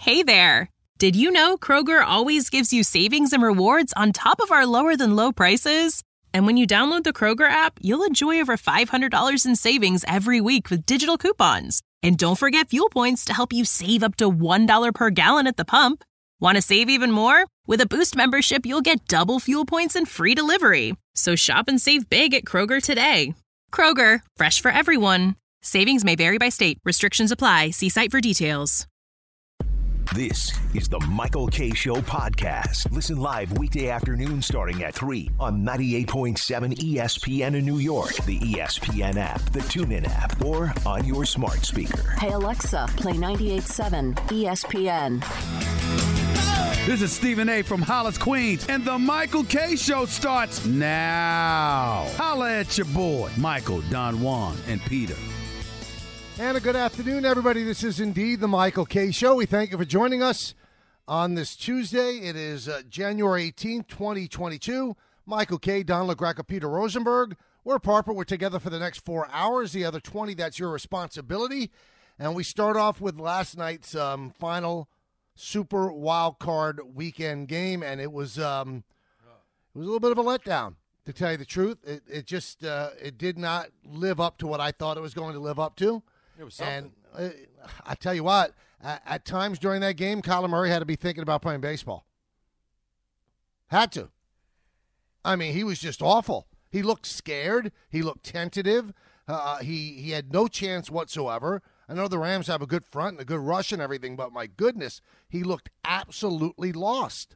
Hey there! Did you know Kroger always gives you savings and rewards on top of our lower-than-low prices? And when you download the Kroger app, you'll enjoy over $500 in savings every week with digital coupons. And don't forget fuel points to help you save up to $1 per gallon at the pump. Want to save even more? With a Boost membership, you'll get double fuel points and free delivery. So shop and save big at Kroger today. Kroger, fresh for everyone. Savings may vary by state. Restrictions apply. See site for details. This is the Michael Kay Show podcast. Listen live weekday afternoon starting at 3 on 98.7 ESPN in New York, the ESPN app, the TuneIn app, or on your smart speaker. Hey Alexa, play 98.7 ESPN. This is Stephen A. from Hollis, Queens, and the Michael Kay Show starts now. Holla at your boy, Michael, Don Juan, and Peter. And a good afternoon, everybody. This is indeed the Michael Kay Show. We thank you for joining us on this Tuesday. It is January 18th, 2022. Michael Kay, Don LaGreca, Peter Rosenberg. We're Parker. We're together for the next 4 hours. The other 20, that's your responsibility. And we start off with last night's final Super Wild Card Weekend game, and it was a little bit of a letdown, to tell you the truth. It just it did not live up to what I thought it was going to live up to. It was something. And I tell you what, at times during that game, Kyler Murray had to be thinking about playing baseball. Had to. I mean, he was just awful. He looked scared. He looked tentative. He had no chance whatsoever. I know the Rams have a good front and a good rush and everything, but my goodness, he looked absolutely lost.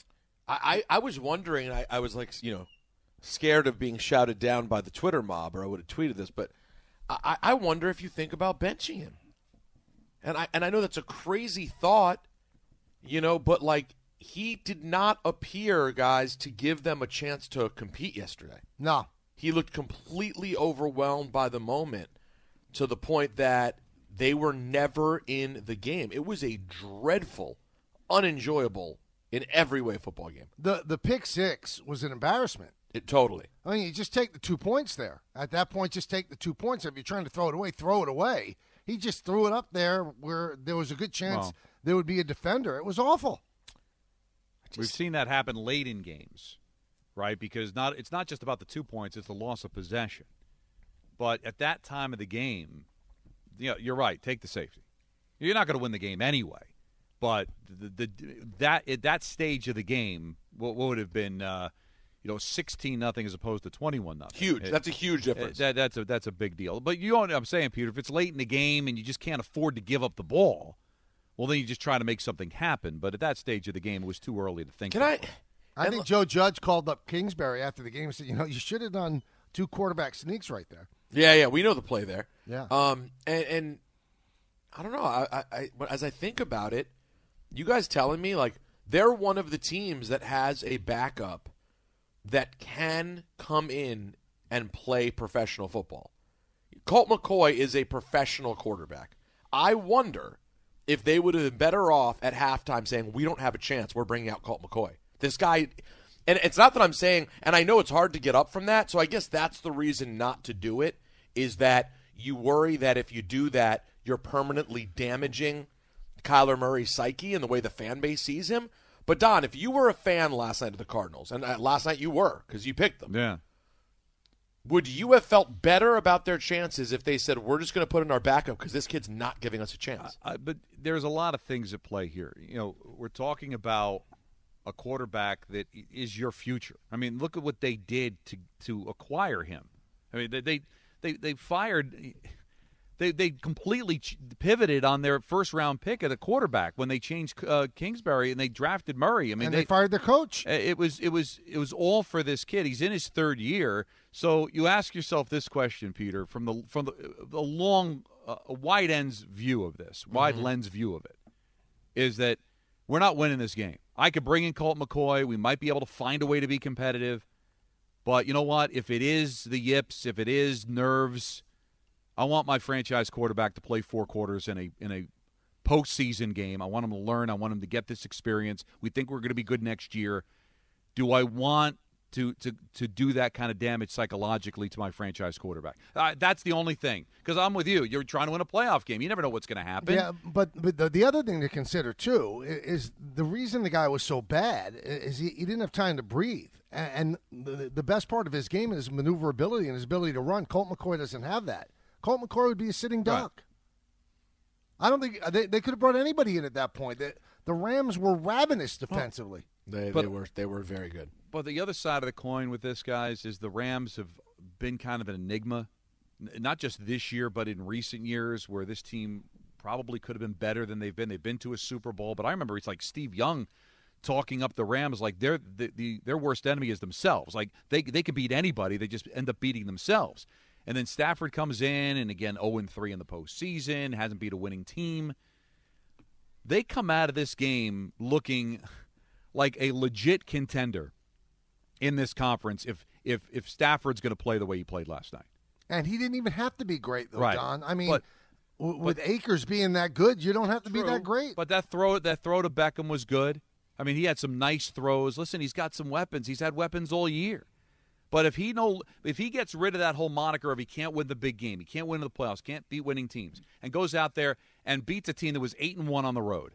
I was wondering, I was like, scared of being shouted down by the Twitter mob, or I would have tweeted this, but I wonder if you think about benching him. And I know that's a crazy thought, but like he did not appear, guys, to give them a chance to compete yesterday. No. He looked completely overwhelmed by the moment to the point that they were never in the game. It was a dreadful, unenjoyable, in every way football game. The pick six was an embarrassment. Totally. I mean, you just take the 2 points there. At that point, just take the 2 points. If you're trying to throw it away. He just threw it up there where there was a good chance there would be a defender. It was awful. We've seen that happen late in games, right? Because it's not just about the 2 points, it's the loss of possession. But at that time of the game, you're right, take the safety. You're not going to win the game anyway. But at that stage of the game, what would have been 16-0 as opposed to 21-0. Huge. That's a huge difference. That's a big deal. But you know what I'm saying, Peter? If it's late in the game and you just can't afford to give up the ball, well, then you just try to make something happen. But at that stage of the game, it was too early to think. I think Joe Judge called up Kingsbury after the game and said, you should have done 2 quarterback sneaks right there. Yeah, we know the play there. Yeah. And I don't know. I as I think about it, you guys telling me like they're one of the teams that has a backup that can come in and play professional football. Colt McCoy is a professional quarterback. I wonder if they would have been better off at halftime saying, we don't have a chance, we're bringing out Colt McCoy. This guy, and it's not that I'm saying, and I know it's hard to get up from that, so I guess that's the reason not to do it, is that you worry that if you do that, you're permanently damaging Kyler Murray's psyche and the way the fan base sees him. But, Don, if you were a fan last night of the Cardinals, and last night you were because you picked them, yeah, would you have felt better about their chances if they said, we're just going to put in our backup because this kid's not giving us a chance? But there's a lot of things at play here. We're talking about a quarterback that is your future. I mean, look at what they did to acquire him. I mean, they fired – They completely pivoted on their first-round pick at a quarterback when they changed Kingsbury and they drafted Murray. I mean, they fired their coach. It was all for this kid. He's in his third year. So you ask yourself this question, Peter, from the long, wide lens view of this, lens view of it, is that we're not winning this game. I could bring in Colt McCoy. We might be able to find a way to be competitive. But you know what? If it is the yips, if it is nerves, I want my franchise quarterback to play 4 quarters in a postseason game. I want him to learn. I want him to get this experience. We think we're going to be good next year. Do I want to do that kind of damage psychologically to my franchise quarterback. That's the only thing. Because I'm with you. You're trying to win a playoff game. You never know what's going to happen. Yeah, but the other thing to consider, too, is the reason the guy was so bad is he didn't have time to breathe. And the best part of his game is maneuverability and his ability to run. Colt McCoy doesn't have that. Colt McCoy would be a sitting duck. Right. I don't think they could have brought anybody in at that point. The Rams were ravenous defensively. They were very good. But the other side of the coin with this, guys, is the Rams have been kind of an enigma, not just this year, but in recent years, where this team probably could have been better than they've been. They've been to a Super Bowl, but I remember it's like Steve Young talking up the Rams like their worst enemy is themselves. Like they could beat anybody, they just end up beating themselves. And then Stafford comes in, and again 0-3 in the postseason, hasn't beat a winning team. They come out of this game looking like a legit contender in this conference if Stafford's going to play the way he played last night. And he didn't even have to be great, though, right. Don. I mean, with Akers being that good, you don't have to be that great. But that throw to Beckham was good. I mean, he had some nice throws. Listen, he's got some weapons. He's had weapons all year. But if he gets rid of that whole moniker of he can't win the big game, he can't win the playoffs, can't beat winning teams, and goes out there and beats a team that was 8-1 on the road.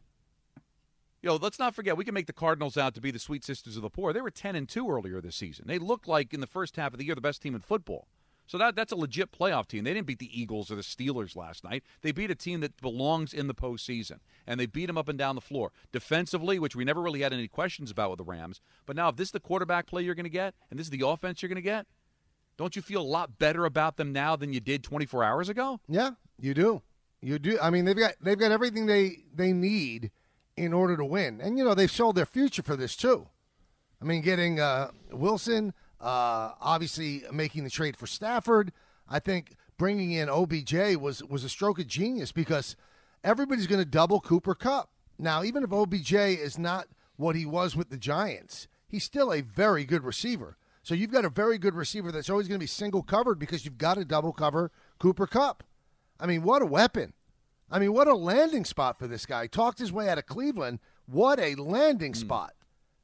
Let's not forget, we can make the Cardinals out to be the sweet sisters of the poor. They were 10-2 earlier this season. They looked like, in the first half of the year, the best team in football. So that's a legit playoff team. They didn't beat the Eagles or the Steelers last night. They beat a team that belongs in the postseason, and they beat them up and down the floor. Defensively, which we never really had any questions about with the Rams, but now if this is the quarterback play you're going to get, and this is the offense you're going to get, don't you feel a lot better about them now than you did 24 hours ago? Yeah, you do. You do. I mean, they've got everything they need in order to win. And, they've sold their future for this, too. I mean, getting Wilson, obviously making the trade for Stafford. I think bringing in OBJ was a stroke of genius because everybody's going to double Cooper Kupp. Now, even if OBJ is not what he was with the Giants, he's still a very good receiver. So you've got a very good receiver that's always going to be single covered because you've got to double cover Cooper Kupp. I mean, what a weapon. I mean, what a landing spot for this guy. Talked his way out of Cleveland. What a landing spot.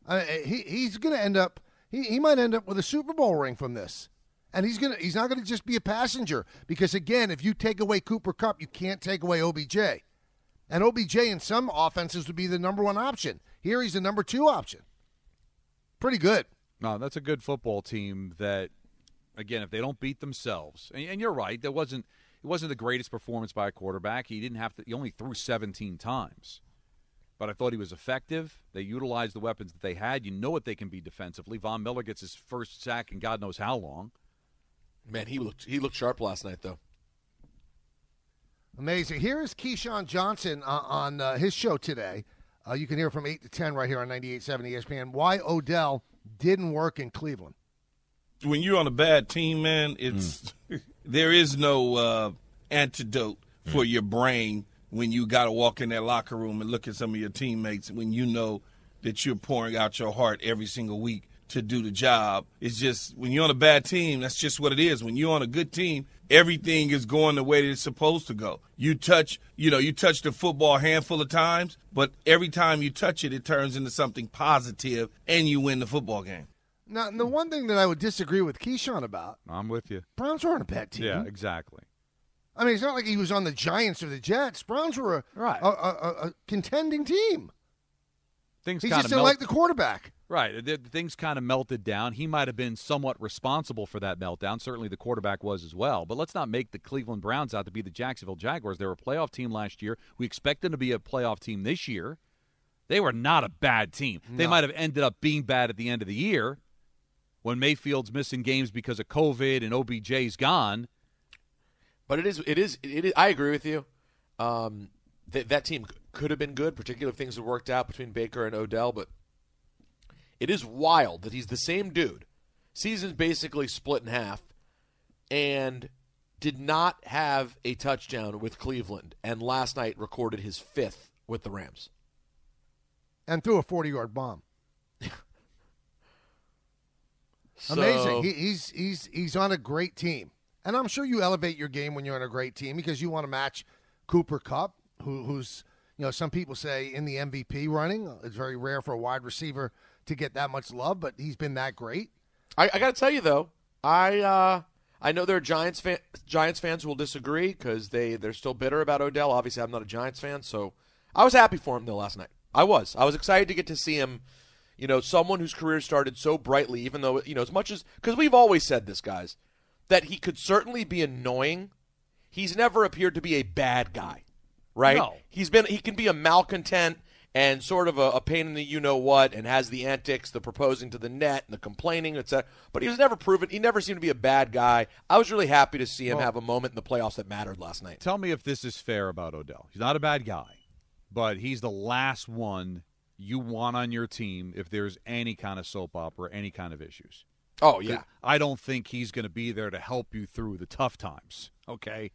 He's going to end up – he might end up with a Super Bowl ring from this. And he's not going to just be a passenger because, again, if you take away Cooper Kupp, you can't take away OBJ. And OBJ in some offenses would be the number one option. Here he's the number two option. Pretty good. No, that's a good football team that, again, if they don't beat themselves – and you're right, it wasn't the greatest performance by a quarterback. He only threw 17 times. But I thought he was effective. They utilized the weapons that they had. You know what they can be defensively. Von Miller gets his first sack in God knows how long. Man, he looked sharp last night, though. Amazing. Here is Keyshawn Johnson on his show today. You can hear from 8 to 10 right here on 98.7 ESPN. Why Odell didn't work in Cleveland. When you're on a bad team, man, it's there is no antidote for your brain when you got to walk in that locker room and look at some of your teammates when you know that you're pouring out your heart every single week to do the job. It's just when you're on a bad team, that's just what it is. When you're on a good team, everything is going the way that it's supposed to go. You touch the football a handful of times, but every time you touch it, it turns into something positive and you win the football game. Now, the one thing that I would disagree with Keyshawn about, I'm with you. Browns aren't a bad team. Yeah, exactly. I mean, it's not like he was on the Giants or the Jets. Browns were a contending team. He just didn't like the quarterback. Right. Things kind of melted down. He might have been somewhat responsible for that meltdown. Certainly the quarterback was as well. But let's not make the Cleveland Browns out to be the Jacksonville Jaguars. They were a playoff team last year. We expect them to be a playoff team this year. They were not a bad team. No. They might have ended up being bad at the end of the year when Mayfield's missing games because of COVID and OBJ's gone. But it is. I agree with you. That team could have been good, particularly if things had worked out between Baker and Odell. But it is wild that he's the same dude. Season's basically split in half, and did not have a touchdown with Cleveland. And last night recorded his 5th with the Rams, and threw a 40-yard bomb. Amazing. He's on a great team. And I'm sure you elevate your game when you're on a great team because you want to match Cooper Kupp, who's, some people say in the MVP running. It's very rare for a wide receiver to get that much love, but he's been that great. I got to tell you, though, I know there are Giants fans who will disagree because they're still bitter about Odell. Obviously, I'm not a Giants fan, so I was happy for him, though, last night. I was excited to get to see him, someone whose career started so brightly, even though, as much as – because we've always said this, guys, that he could certainly be annoying. He's never appeared to be a bad guy, right? No. He can be a malcontent and sort of a pain in the you-know-what and has the antics, the proposing to the net and the complaining, etc. But he was never proven – he never seemed to be a bad guy. I was really happy to see him have a moment in the playoffs that mattered last night. Tell me if this is fair about Odell. He's not a bad guy, but he's the last one you want on your team if there's any kind of soap opera, any kind of issues. Oh, yeah. I don't think he's going to be there to help you through the tough times, okay?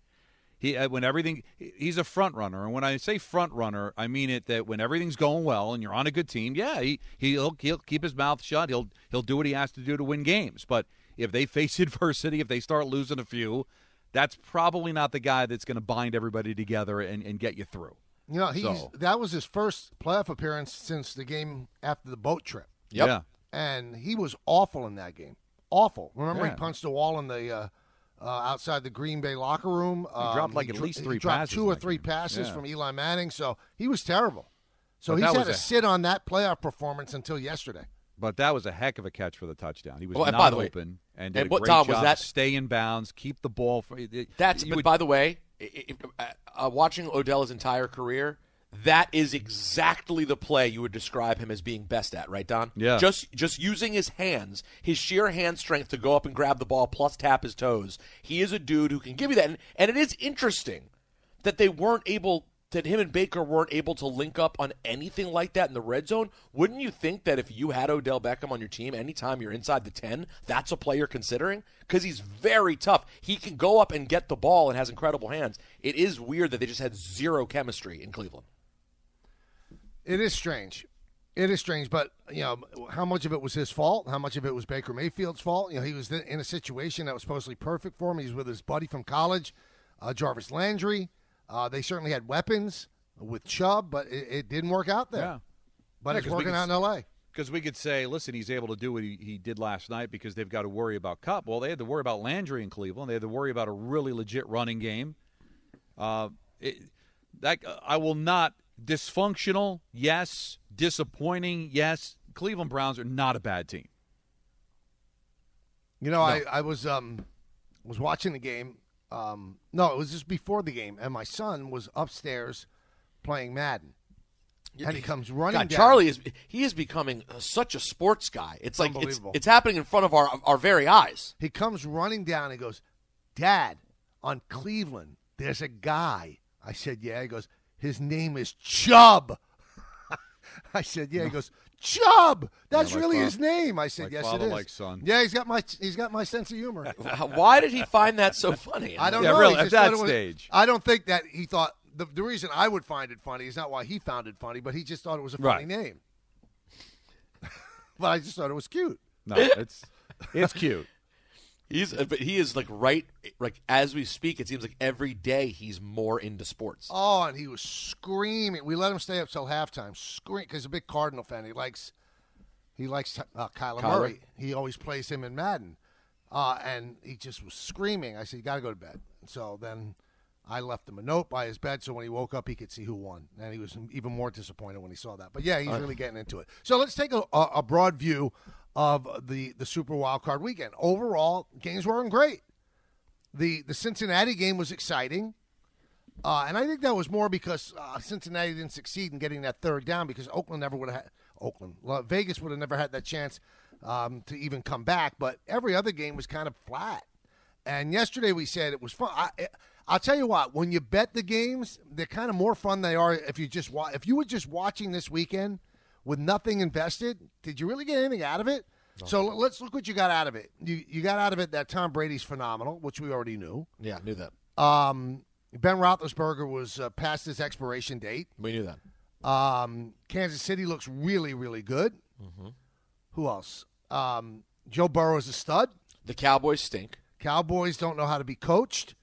He's a front runner, and when I say front runner, I mean it that when everything's going well and you're on a good team, yeah, he'll keep his mouth shut. He'll do what he has to do to win games. But if they face adversity, if they start losing a few, that's probably not the guy that's going to bind everybody together and get you through. That was his first playoff appearance since the game after the boat trip. Yep. Yeah. And he was awful in that game. Awful. Remember, Yeah. he punched a wall in the outside the Green Bay locker room. He dropped at least three he dropped passes. two or in that three game. passes Yeah. from Eli Manning. So he was terrible. So But he's that had was to sit on that playoff performance until yesterday. But that was a heck of a catch for the touchdown. He was Well, and not by the way- open and did and a what, great Tom, job. was that- Stay in bounds, keep the ball. By the way, watching Odell's entire career, that is exactly the play you would describe him as being best at, right, Don? Yeah. Just using his hands, his sheer hand strength to go up and grab the ball plus tap his toes. He is a dude who can give you that. And it is interesting that that him and Baker weren't able to link up on anything like that in the red zone. Wouldn't you think that if you had Odell Beckham on your team, anytime you're inside the 10, that's a play you're considering? Because he's very tough. He can go up and get the ball and has incredible hands. It is weird that they just had zero chemistry in Cleveland. It is strange. It is strange, but how much of it was his fault? How much of it was Baker Mayfield's fault? He was in a situation that was supposedly perfect for him. He's with his buddy from college, Jarvis Landry. They certainly had weapons with Chubb, but it didn't work out there. Yeah. But Yeah, it's 'cause we working could out in L.A. Because we could say, listen, he's able to do what he did last night because they've got to worry about Kupp. Well, they had to worry about Landry in Cleveland. They had to worry about a really legit running game. I will not. Dysfunctional, yes. Disappointing, yes. Cleveland Browns are not a bad team. I was watching the game. No, it was just before the game, and my son was upstairs playing Madden. And he comes running down. Charlie is becoming such a sports guy. It's like Unbelievable. it's happening in front of our very eyes. He comes running down and goes, "Dad, on Cleveland, there's a guy." I said, "Yeah." He goes, "His name is Chubb." I said, "Yeah." He goes, "Chubb. That's really his name." I said, like "Yes, father, it is." like son. Yeah, he's got my sense of humor. Why did he find that so funny? I don't Yeah, know. really, He at just that thought it was- stage. I don't think that he thought the reason I would find it funny is not why he found it funny, but he just thought it was a funny Right. name. But I just thought it was cute. No, it's cute. But he is like as we speak. It seems like every day he's more into sports. Oh, and he was screaming. We let him stay up till halftime, scream because he's a big Cardinal fan. He likes Kyler Murray. He always plays him in Madden, and he just was screaming. I said, "You got to go to bed." And so then I left him a note by his bed so when he woke up he could see who won, and he was even more disappointed when he saw that. But yeah, he's really getting into it. So let's take a broad view of the Super Wild Card weekend. Overall, games weren't great. The Cincinnati game was exciting. And I think that was more because Cincinnati didn't succeed in getting that third down because Vegas would have never had that chance to even come back. But every other game was kind of flat. And yesterday we said it was fun. I'll tell you what, when you bet the games, they're kind of more fun they are if you were just watching this weekend with nothing invested. Did you really get anything out of it? No. So let's look what you got out of it. You got out of it that Tom Brady's phenomenal, which we already knew. Yeah, knew that. Ben Roethlisberger was past his expiration date. We knew that. Kansas City looks really, really good. Mm-hmm. Who else? Joe Burrow is a stud. The Cowboys stink. Cowboys don't know how to be coached.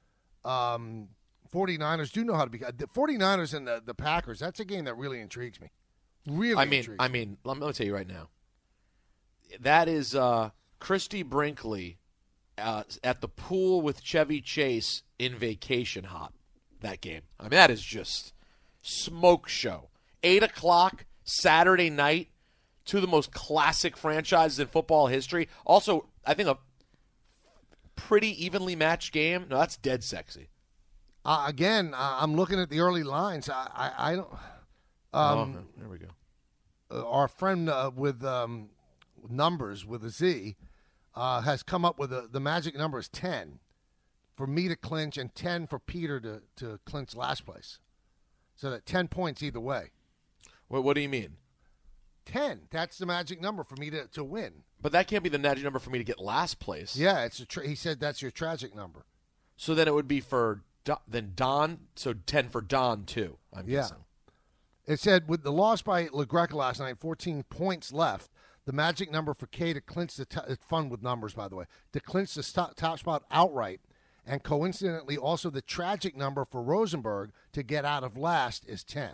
49ers do know how to be. The 49ers and the Packers, that's a game that really intrigues me. Really intrigues me. let me tell you right now. That is Christy Brinkley at the pool with Chevy Chase in Vacation Hop, that game. I mean, that is just smoke show. 8 o'clock Saturday night, two of the most classic franchises in football history. Also, I think a pretty evenly matched game. No, that's dead sexy. Again, I'm looking at the early lines. I don't. There we go. Our friend with numbers with a Z has come up with the magic number is 10 for me to clinch and 10 for Peter to clinch last place. So that 10 points either way. What do you mean? 10. That's the magic number for me to win. But that can't be the magic number for me to get last place. Yeah, he said that's your tragic number. So then it would be for Don. So 10 for Don too. I'm guessing. It said with the loss by LaGreca last night, 14 points left. The magic number for Kay to clinch it's fun with numbers, by the way, to clinch the top spot outright, and coincidentally also the tragic number for Rosenberg to get out of last is 10.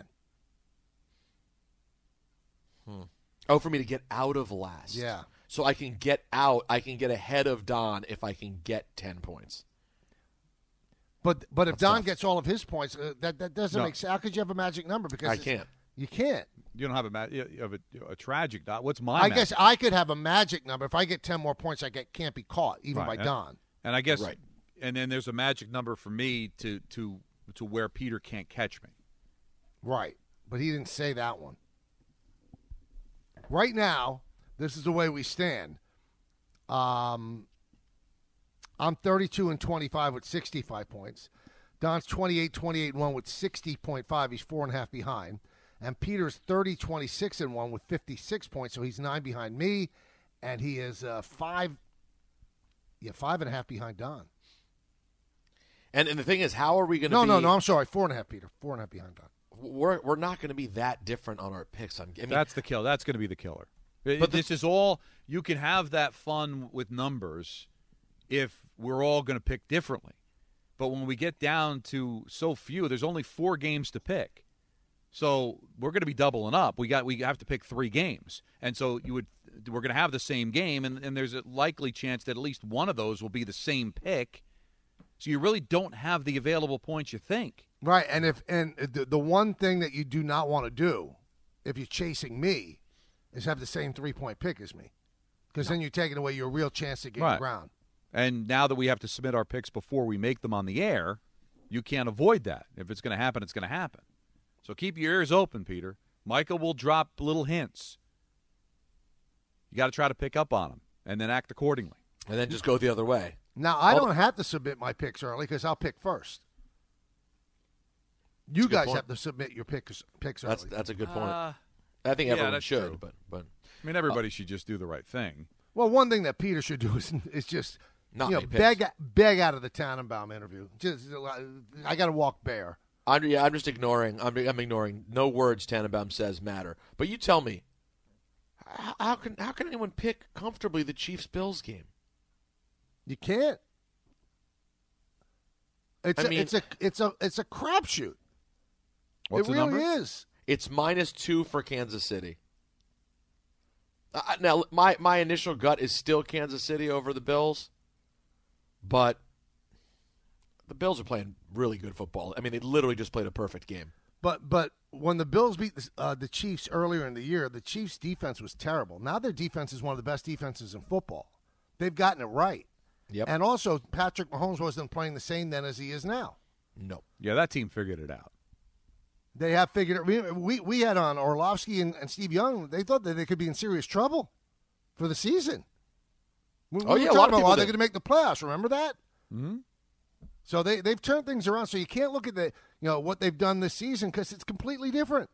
Oh, for me to get out of last. Yeah. So I can get out. I can get ahead of Don if I can get 10 points. But if That's Don tough. gets all of his points, that doesn't make sense. How could you have a magic number? Because I can't. You can't. You don't have a tragic. What's my? I guess I could have a magic number. If I get 10 more points, can't be caught even by Don. And I guess, and then there's a magic number for me to where Peter can't catch me. Right, but he didn't say that one. Right now, this is the way we stand. I'm 32-25 with 65 points. Don's 28-28-1 with 60.5. He's 4.5 behind. And Peter's 30-26-1 with 56 points, so he's 9 behind me, and he is 5.5 behind Don. And the thing is, how are we going to No, be... I'm sorry, 4.5 Peter, 4.5 behind Don. We're not going to be that different on our picks. That's the kill. That's going to be the killer. But this is all you can have that fun with numbers if we're all going to pick differently. But when we get down to so few, there's only 4 games to pick. So we're going to be doubling up. We have to pick 3 games, and so we're going to have the same game, and there's a likely chance that at least one of those will be the same pick. So you really don't have the available points you think. Right, and the one thing that you do not want to do if you're chasing me is have the same 3-point pick as me, because then you're taking away your real chance to get your ground. And now that we have to submit our picks before we make them on the air, you can't avoid that. If it's going to happen, it's going to happen. So keep your ears open, Peter. Michael will drop little hints. You got to try to pick up on them and then act accordingly. And then just go the other way. Now, I don't have to submit my picks early because I'll pick first. You guys have to submit your picks early. That's a good point. I think everyone should, true. but I mean, everybody should just do the right thing. Well, one thing that Peter should do is just beg out of the Tannenbaum interview. Just I got to walk bare. I'm just ignoring. I'm ignoring. No words Tannenbaum says matter. But you tell me, how can anyone pick comfortably the Chiefs-Bills game? You can't. It's a crapshoot. What's it the really number? is. It's -2 for Kansas City. Now, my initial gut is still Kansas City over the Bills, but the Bills are playing really good football. I mean, they literally just played a perfect game. But when the Bills beat the Chiefs earlier in the year, the Chiefs' defense was terrible. Now their defense is one of the best defenses in football. They've gotten it right. Yep. And also, Patrick Mahomes wasn't playing the same then as he is now. No. Yeah, that team figured it out. They have figured it. We had on Orlovsky and Steve Young. They thought that they could be in serious trouble for the season. We were a lot of talking about people are they did. going to make the playoffs? Remember that? Mm-hmm. So they've turned things around. So you can't look at what they've done this season because it's completely different.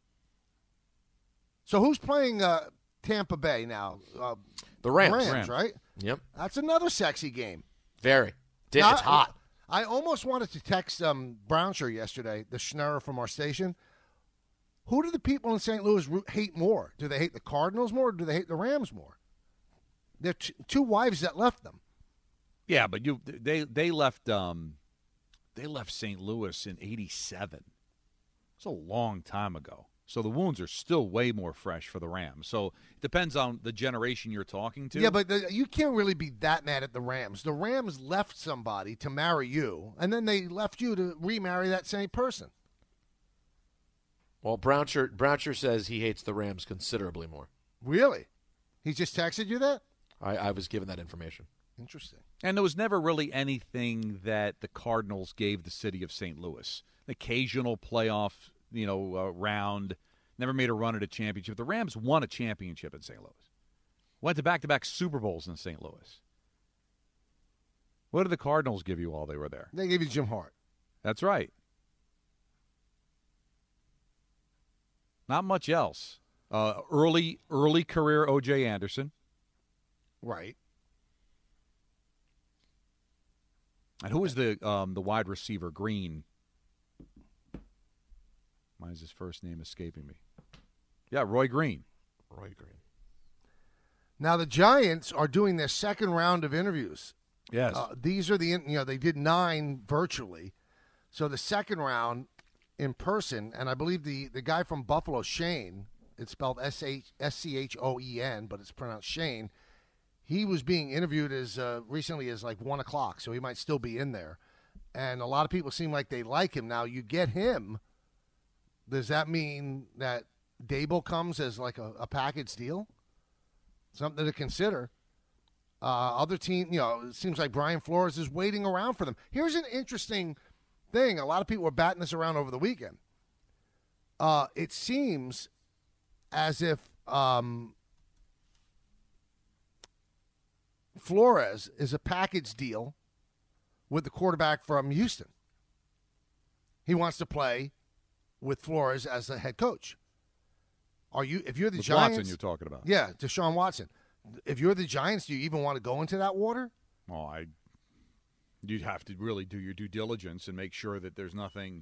So who's playing Tampa Bay now? The Rams. Rams, right? Yep. That's another sexy game. Very. It's Now, hot. I almost wanted to text Brownshire yesterday, the Schnurrer from our station. Who do the people in St. Louis hate more? Do they hate the Cardinals more or do they hate the Rams more? They're two wives that left them. Yeah, but they left St. Louis in '87. It's a long time ago. So the wounds are still way more fresh for the Rams. So it depends on the generation you're talking to. Yeah, but you can't really be that mad at the Rams. The Rams left somebody to marry you, and then they left you to remarry that same person. Well, Brownshirt says he hates the Rams considerably more. Really? He just texted you that? I was given that information. Interesting. And there was never really anything that the Cardinals gave the city of St. Louis. An occasional playoff, round, never made a run at a championship. The Rams won a championship in St. Louis. Went to back-to-back Super Bowls in St. Louis. What did the Cardinals give you while they were there? They gave you Jim Hart. That's right. Not much else. Early career O.J. Anderson. Right. And who was the wide receiver? Green. Why is his first name escaping me? Yeah, Roy Green. Roy Green. Now the Giants are doing their second round of interviews. Yes. These are they did 9 virtually. So the second round in person, and I believe the guy from Buffalo, Shane, it's spelled Schchoen, but it's pronounced Shane. He was being interviewed as recently as like 1 o'clock, so he might still be in there. And a lot of people seem like they like him. Now you get him. Does that mean that Dable comes as like a package deal? Something to consider. Other team, it seems like Brian Flores is waiting around for them. Here's an interesting thing. A lot of people were batting this around over the weekend. It seems as if Flores is a package deal with the quarterback from Houston. He wants to play with Flores as the head coach. If you're the With Giants, Watson you're talking about. Yeah, Deshaun Watson. If you're the Giants, do you even want to go into that water? Well, you'd have to really do your due diligence and make sure that there's nothing.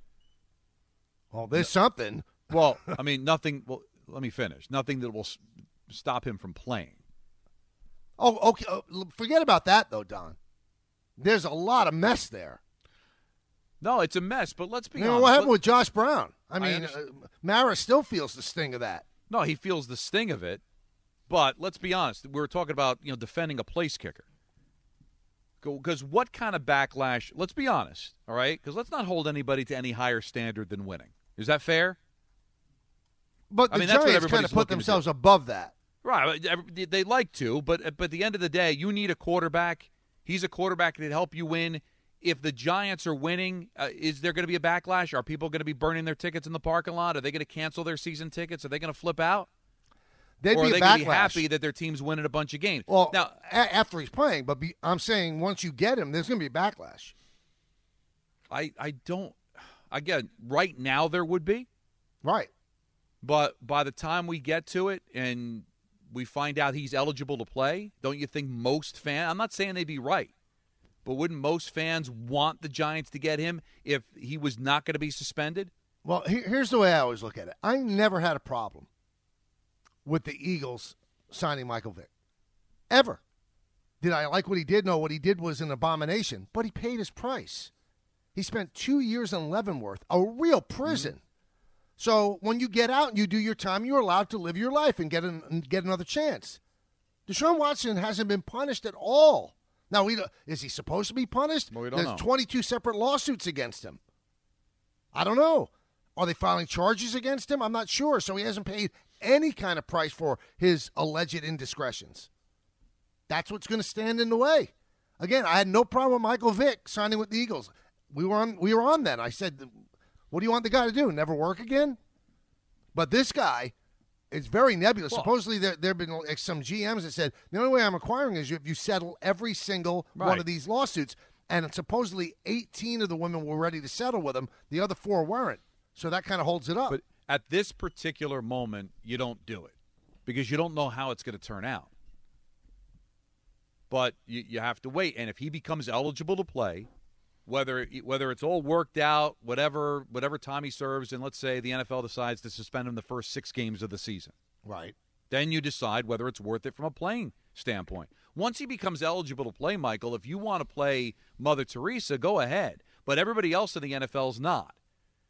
Well, there's something. Well, I mean, nothing. Well, let me finish. Nothing that will stop him from playing. Oh, okay. Forget about that, though, Don. There's a lot of mess there. No, it's a mess, but let's be honest. What happened with Josh Brown? I mean, Mara still feels the sting of that. No, he feels the sting of it, but let's be honest. We were talking about defending a place kicker. Because what kind of backlash? Let's be honest, all right? Because let's not hold anybody to any higher standard than winning. Is that fair? But the Giants kind of put themselves above that. Right. They like to, but at the end of the day, you need a quarterback. He's a quarterback that help you win. If the Giants are winning, is there going to be a backlash? Are people going to be burning their tickets in the parking lot? Are they going to cancel their season tickets? Are they going to flip out? Or are they going to be happy that their team's winning a bunch of games? Well, now, after he's playing, but I'm saying once you get him, there's going to be a backlash. I don't – again, right now there would be. Right. But by the time we get to it and we find out he's eligible to play, don't you think most fans – I'm not saying they'd be right. But wouldn't most fans want the Giants to get him if he was not going to be suspended? Well, here's the way I always look at it. I never had a problem with the Eagles signing Michael Vick. Ever. Did I like what he did? No, what he did was an abomination. But he paid his price. He spent 2 years in Leavenworth, a real prison. Mm-hmm. So when you get out and you do your time, you're allowed to live your life and get another chance. Deshaun Watson hasn't been punished at all. Now, is he supposed to be punished? Well, we don't know. There's 22 separate lawsuits against him. I don't know. Are they filing charges against him? I'm not sure. So he hasn't paid any kind of price for his alleged indiscretions. That's what's going to stand in the way. Again, I had no problem with Michael Vick signing with the Eagles. We were on then. I said, what do you want the guy to do? Never work again? But this guy, it's very nebulous. Well, supposedly there have been some GMs that said, the only way I'm acquiring is if you settle every single one of these lawsuits. And supposedly 18 of the women were ready to settle with him. The other 4 weren't. So that kind of holds it up. But at this particular moment, you don't do it because you don't know how it's going to turn out. But you have to wait. And if he becomes eligible to play, whether it's all worked out, whatever time he serves, and let's say the NFL decides to suspend him the first 6 games of the season. Right. Then you decide whether it's worth it from a playing standpoint. Once he becomes eligible to play, Michael, if you want to play Mother Teresa, go ahead. But everybody else in the NFL is not.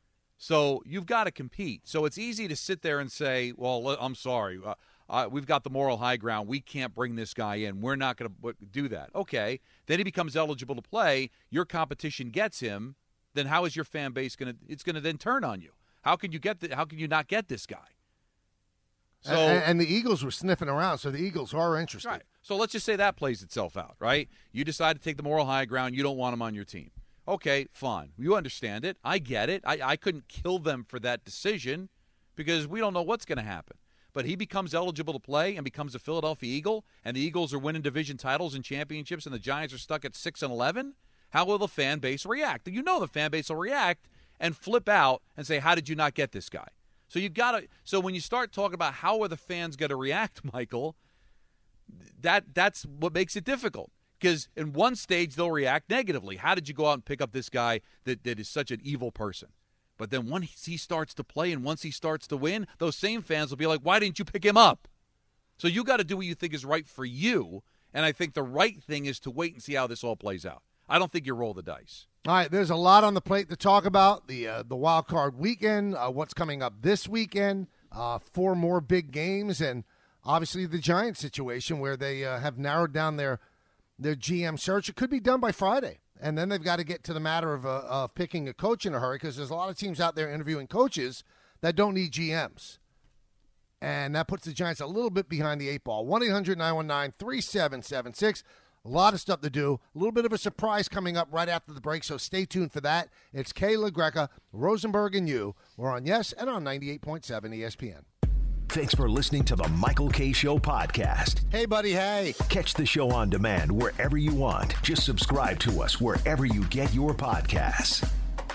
So you've got to compete. So it's easy to sit there and say, well, I'm sorry. We've got the moral high ground. We can't bring this guy in. We're not going to do that. Okay. Then he becomes eligible to play. Your competition gets him. Then how is your fan base going to – it's going to then turn on you. How can you not get this guy? So, and the Eagles were sniffing around, so the Eagles are interested. Right. So let's just say that plays itself out, right? You decide to take the moral high ground. You don't want him on your team. Okay, fine. You understand it. I get it. I couldn't kill them for that decision because we don't know what's going to happen. But he becomes eligible to play and becomes a Philadelphia Eagle, and the Eagles are winning division titles and championships, and the Giants are stuck at 6-11. How will the fan base react? You know the fan base will react and flip out and say, how did you not get this guy? So you got to. So when you start talking about how are the fans going to react, Michael, that's what makes it difficult. Because in one stage they'll react negatively. How did you go out and pick up this guy that is such an evil person? But then once he starts to play and once he starts to win, those same fans will be like, why didn't you pick him up? So you got to do what you think is right for you. And I think the right thing is to wait and see how this all plays out. I don't think you roll the dice. All right, there's a lot on the plate to talk about. The wild card weekend, what's coming up this weekend, 4 more big games, and obviously the Giants situation where they have narrowed down their GM search. It could be done by Friday, and then they've got to get to the matter of picking a coach in a hurry because there's a lot of teams out there interviewing coaches that don't need GMs. And that puts the Giants a little bit behind the 8 ball. 1-800-919-3776. A lot of stuff to do. A little bit of a surprise coming up right after the break, so stay tuned for that. It's Kayla Greca, Rosenberg, and you. We're on Yes and on 98.7 ESPN. Thanks for listening to the Michael Kay Show podcast. Hey, buddy, hey. Catch the show on demand wherever you want. Just subscribe to us wherever you get your podcasts.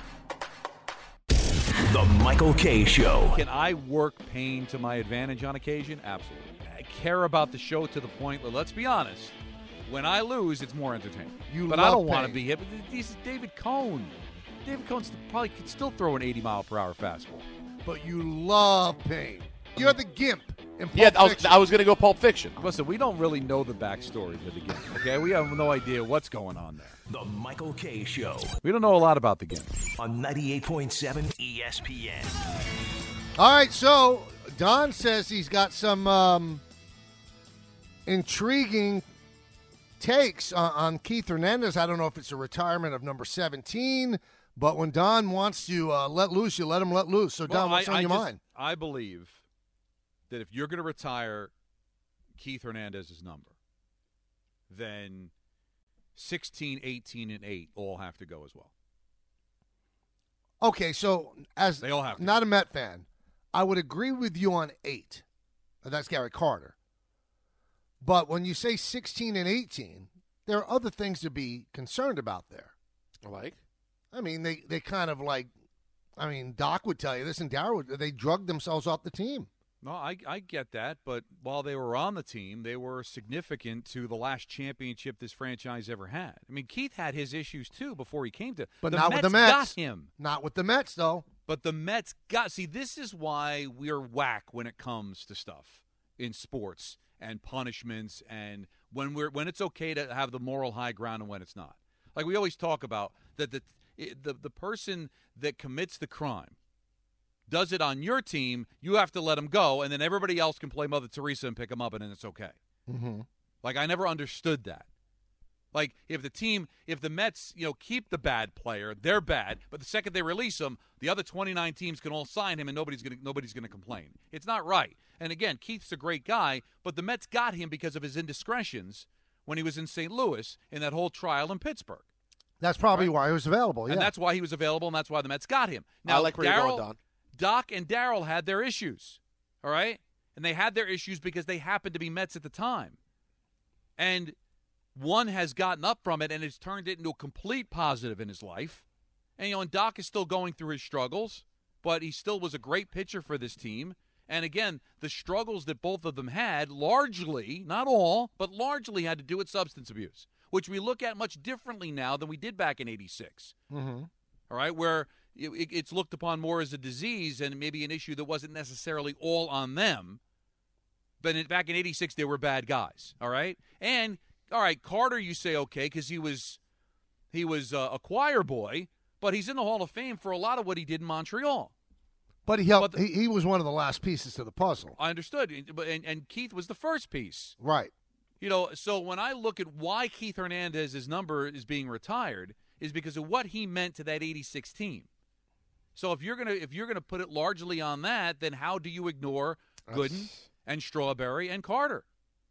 The Michael Kay Show. Can I work pain to my advantage on occasion? Absolutely. I care about the show to the point where, let's be honest, when I lose, it's more entertaining. But I don't want to be hit. This is David Cone. David Cone probably could still throw an 80-mile-per-hour fastball. But you love pain. You're the gimp in Pulp Fiction. I was going to go Pulp Fiction. Listen, we don't really know the backstory of the game, okay? We have no idea what's going on there. The Michael Kay Show. We don't know a lot about the game. On 98.7 ESPN. All right, so Don says he's got some intriguing takes on Keith Hernandez. I don't know if it's a retirement of number 17, but when Don wants to let loose, you let him let loose. So, Don, what's on your mind? I believe that if you're going to retire Keith Hernandez's number, then 16, 18, and 8 all have to go as well. Okay, so as they all have to. Not a Met fan, I would agree with you on 8. That's Gary Carter. But when you say 16 and 18, there are other things to be concerned about there. Like? I mean, they kind of like, Doc would tell you this, and Darryl would, they drugged themselves off the team. No, I get that, but while they were on the team, they were significant to the last championship this franchise ever had. I mean, Keith had his issues, too, before he came to – but not with the Mets. Got him. Not with the Mets, though. But the Mets got – see, this is why we're whack when it comes to stuff in sports and punishments and when it's okay to have the moral high ground and when it's not. Like we always talk about, that the person that commits the crime does it on your team, you have to let him go, and then everybody else can play Mother Teresa and pick him up, and then it's okay. Mm-hmm. Like, I never understood that. Like, if the Mets, keep the bad player, they're bad, but the second they release him, the other 29 teams can all sign him, and nobody's gonna complain. It's not right. And again, Keith's a great guy, but the Mets got him because of his indiscretions when he was in St. Louis in that whole trial in Pittsburgh. That's probably why he was available, yeah. And that's why he was available, and that's why the Mets got him. Now, I like where you're going, Don. Doc and Darryl had their issues, all right? And they had their issues because they happened to be Mets at the time. And one has gotten up from it and has turned it into a complete positive in his life. And, and Doc is still going through his struggles, but he still was a great pitcher for this team. And, again, the struggles that both of them had largely, not all, but largely had to do with substance abuse, which we look at much differently now than we did back in '86. Mm-hmm. All right, where it's looked upon more as a disease and maybe an issue that wasn't necessarily all on them. But back in '86, they were bad guys. All right, and all right, Carter, you say okay because he was a choir boy, but he's in the Hall of Fame for a lot of what he did in Montreal. But he helped. He was one of the last pieces to the puzzle. I understood, and Keith was the first piece. Right. So when I look at why Keith Hernandez's number is being retired is because of what he meant to that 86 team. So if you're gonna put it largely on that, then how do you ignore Gooden and Strawberry and Carter?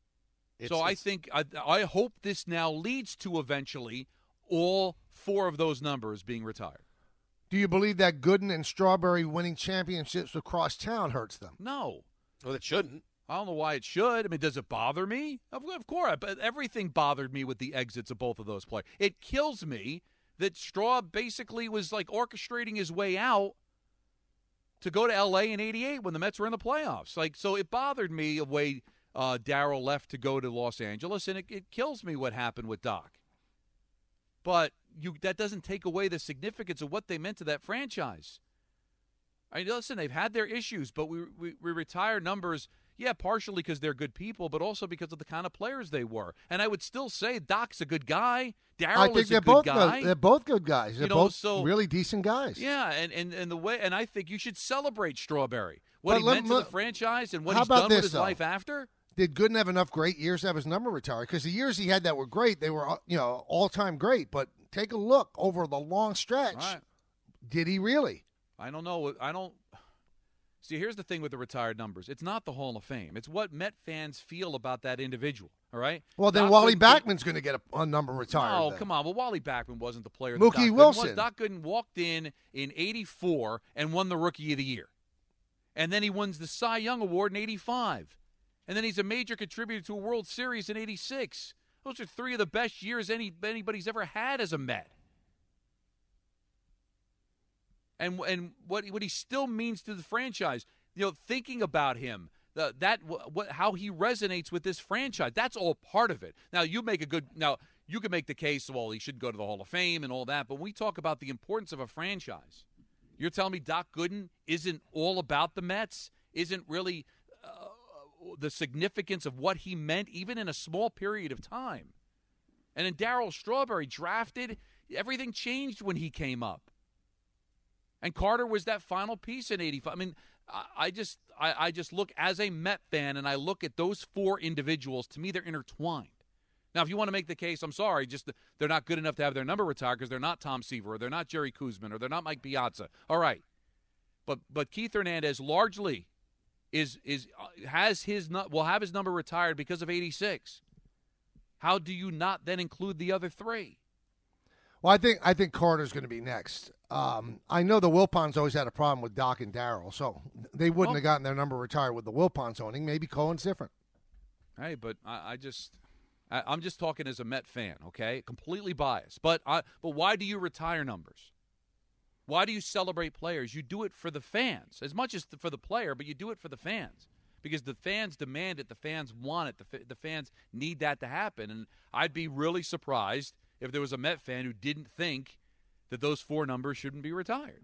I hope this now leads to eventually all 4 of those numbers being retired. Do you believe that Gooden and Strawberry winning championships across town hurts them? No. Well, it shouldn't. I don't know why it should. I mean, does it bother me? Of course. But everything bothered me with the exits of both of those players. It kills me that Straw basically was like orchestrating his way out to go to L.A. in '88 when the Mets were in the playoffs. So it bothered me the way Darryl left to go to Los Angeles, and it kills me what happened with Doc. But that doesn't take away the significance of what they meant to that franchise. I mean, listen, they've had their issues, but we retire numbers, partially because they're good people, but also because of the kind of players they were. And I would still say Doc's a good guy. Darryl is a good guy. They're both good guys. They're both really decent guys. Yeah, and I think you should celebrate Strawberry. What he meant to the franchise and what he's done with his life after. Did Gooden have enough great years to have his number retired? Because the years he had that were great, they were all-time great. But take a look over the long stretch. Right. Did he really? I don't know. See, here's the thing with the retired numbers. It's not the Hall of Fame. It's what Met fans feel about that individual, all right? Well, then Wally Backman's going to get a number retired. Oh, then. Come on. Well, Wally Backman wasn't the player. Mookie Wilson. Doc Gooden walked in '84 and won the Rookie of the Year. And then he wins the Cy Young Award in '85. And then he's a major contributor to a World Series in '86. Those are 3 of the best years anybody's ever had as a Met. And what he still means to the franchise, thinking about him, how he resonates with this franchise, that's all part of it. Now you can make the case, well, he should go to the Hall of Fame and all that, but when we talk about the importance of a franchise, you're telling me Doc Gooden isn't all about the Mets, isn't really the significance of what he meant even in a small period of time. And then Darryl Strawberry drafted, everything changed when he came up. And Carter was that final piece in '85. I mean, I just look as a Met fan, and I look at those 4 individuals. To me, they're intertwined. Now, if you want to make the case, I'm sorry, just they're not good enough to have their number retired because they're not Tom Seaver, or they're not Jerry Koosman, or they're not Mike Piazza. All right, but Keith Hernandez largely will have his number retired because of '86. How do you not then include the other 3? Well, I think Carter's going to be next. I know the Wilpons always had a problem with Doc and Darryl, so they wouldn't have gotten their number retired with the Wilpons owning. Maybe Cohen's different. Hey, but I'm just talking as a Met fan, okay? Completely biased. But why do you retire numbers? Why do you celebrate players? You do it for the fans, as much as for the player, but you do it for the fans. Because the fans demand it, the fans want it, the fans need that to happen. And I'd be really surprised if there was a Met fan who didn't think that those 4 numbers shouldn't be retired.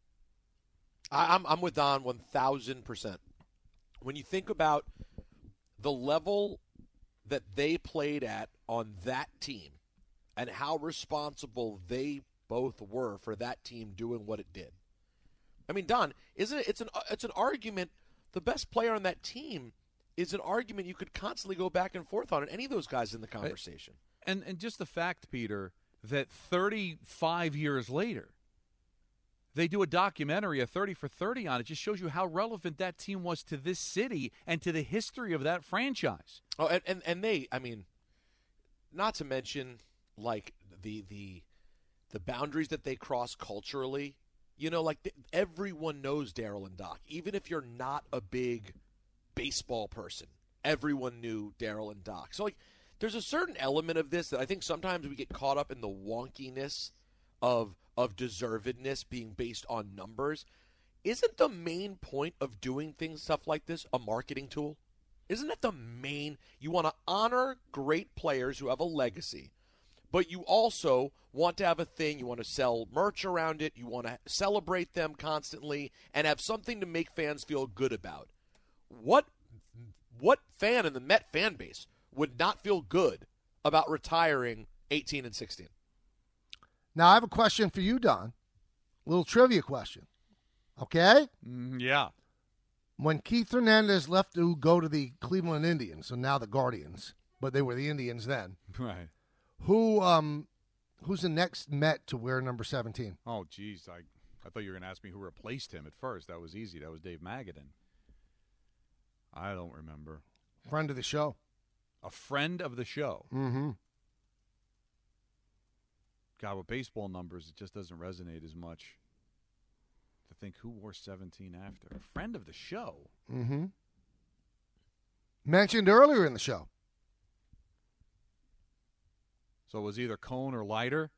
I'm with Don 1,000%. When you think about the level that they played at on that team and how responsible they both were for that team doing what it did. I mean, Don, isn't it? It's an argument. The best player on that team is an argument you could constantly go back and forth on, and any of those guys in the conversation. And just the fact, Peter, that 35 years later, they do a documentary, a 30 for 30 on it, just shows you how relevant that team was to this city and to the history of that franchise. Oh, and they, I mean, not to mention, like, the boundaries that they cross culturally. Everyone knows Darryl and Doc. Even if you're not a big baseball person, everyone knew Darryl and Doc. So, there's a certain element of this that I think sometimes we get caught up in the wonkiness of deservedness being based on numbers. Isn't the main point of doing stuff like this a marketing tool? Isn't that the main? You want to honor great players who have a legacy, but you also want to have a thing. You want to sell merch around it. You want to celebrate them constantly and have something to make fans feel good about. What fan in the Met fan base would not feel good about retiring 18 and 16? Now, I have a question for you, Don. A little trivia question. Okay? Yeah. When Keith Hernandez left to go to the Cleveland Indians, so now the Guardians, but they were the Indians then. Right. Who's the next Met to wear number 17? Oh, geez. I thought you were going to ask me who replaced him at first. That was easy. That was Dave Magadan. I don't remember. Friend of the show. A friend of the show. Mm-hmm. God, with baseball numbers, it just doesn't resonate as much to think who wore 17 after. A friend of the show. Mm-hmm. Mentioned earlier in the show. So it was either Cone or Leiter,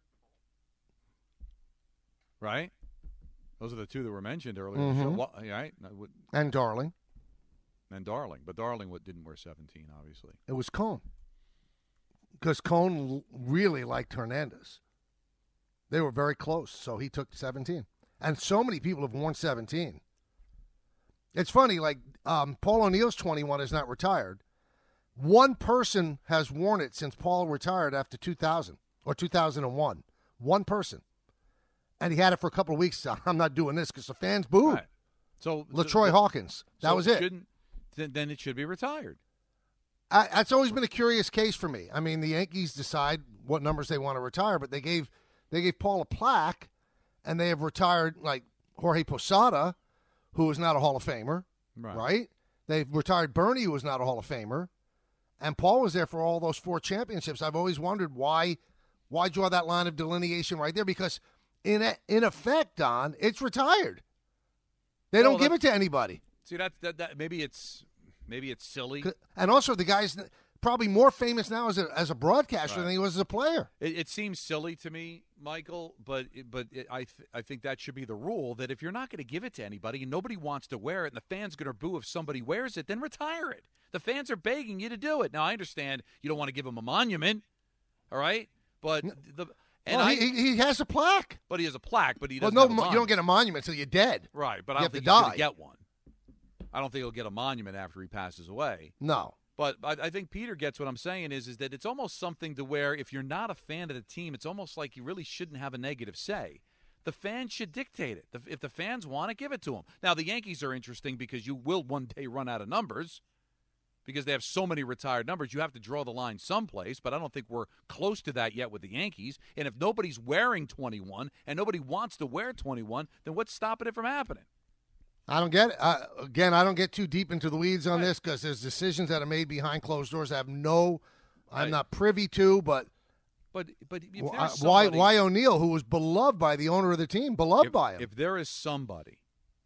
right? Those are the two that were mentioned earlier in the show. Well, right? And Darling. And Darling. But Darling didn't wear 17, obviously. It was Cone. Because Cone really liked Hernandez. They were very close, so he took 17. And so many people have worn 17. It's funny, like Paul O'Neill's 21 is not retired. One person has worn it since Paul retired after 2000 or 2001. One person. And he had it for a couple of weeks. I'm not doing this because the fans booed. Right. So LaTroy Hawkins. That was it. Then it should be retired. It's always been a curious case for me. I mean, the Yankees decide what numbers they want to retire, but they gave Paul a plaque, and they have retired like Jorge Posada, who is not a Hall of Famer, right? They've retired Bernie, who is not a Hall of Famer, and Paul was there for all those 4 championships. I've always wondered why draw that line of delineation right there, because in effect, Don, it's retired. They don't give it to anybody. See, that maybe it's silly. And also, the guy's probably more famous now as a broadcaster than he was as a player. It seems silly to me, Michael, but I think that should be the rule, that if you're not going to give it to anybody and nobody wants to wear it and the fans going to boo if somebody wears it, then retire it. The fans are begging you to do it. Now, I understand you don't want to give him a monument, all right? But he has a plaque. But he has a plaque, but he doesn't have a monument. You don't get a monument until you're dead. Right, but I don't think he's going to get one. I don't think he'll get a monument after he passes away. No. But I think Peter gets what I'm saying is that it's almost something to where if you're not a fan of the team, it's almost like you really shouldn't have a negative say. The fans should dictate it. If the fans want it, give it to them. Now, the Yankees are interesting because you will one day run out of numbers because they have so many retired numbers. You have to draw the line someplace, but I don't think we're close to that yet with the Yankees. And if nobody's wearing 21 and nobody wants to wear 21, then what's stopping it from happening? I don't get it. Again, I don't get too deep into the weeds on this because there's decisions that are made behind closed doors. I'm not privy to, but why O'Neill, who was beloved by the owner of the team, by him? If there is somebody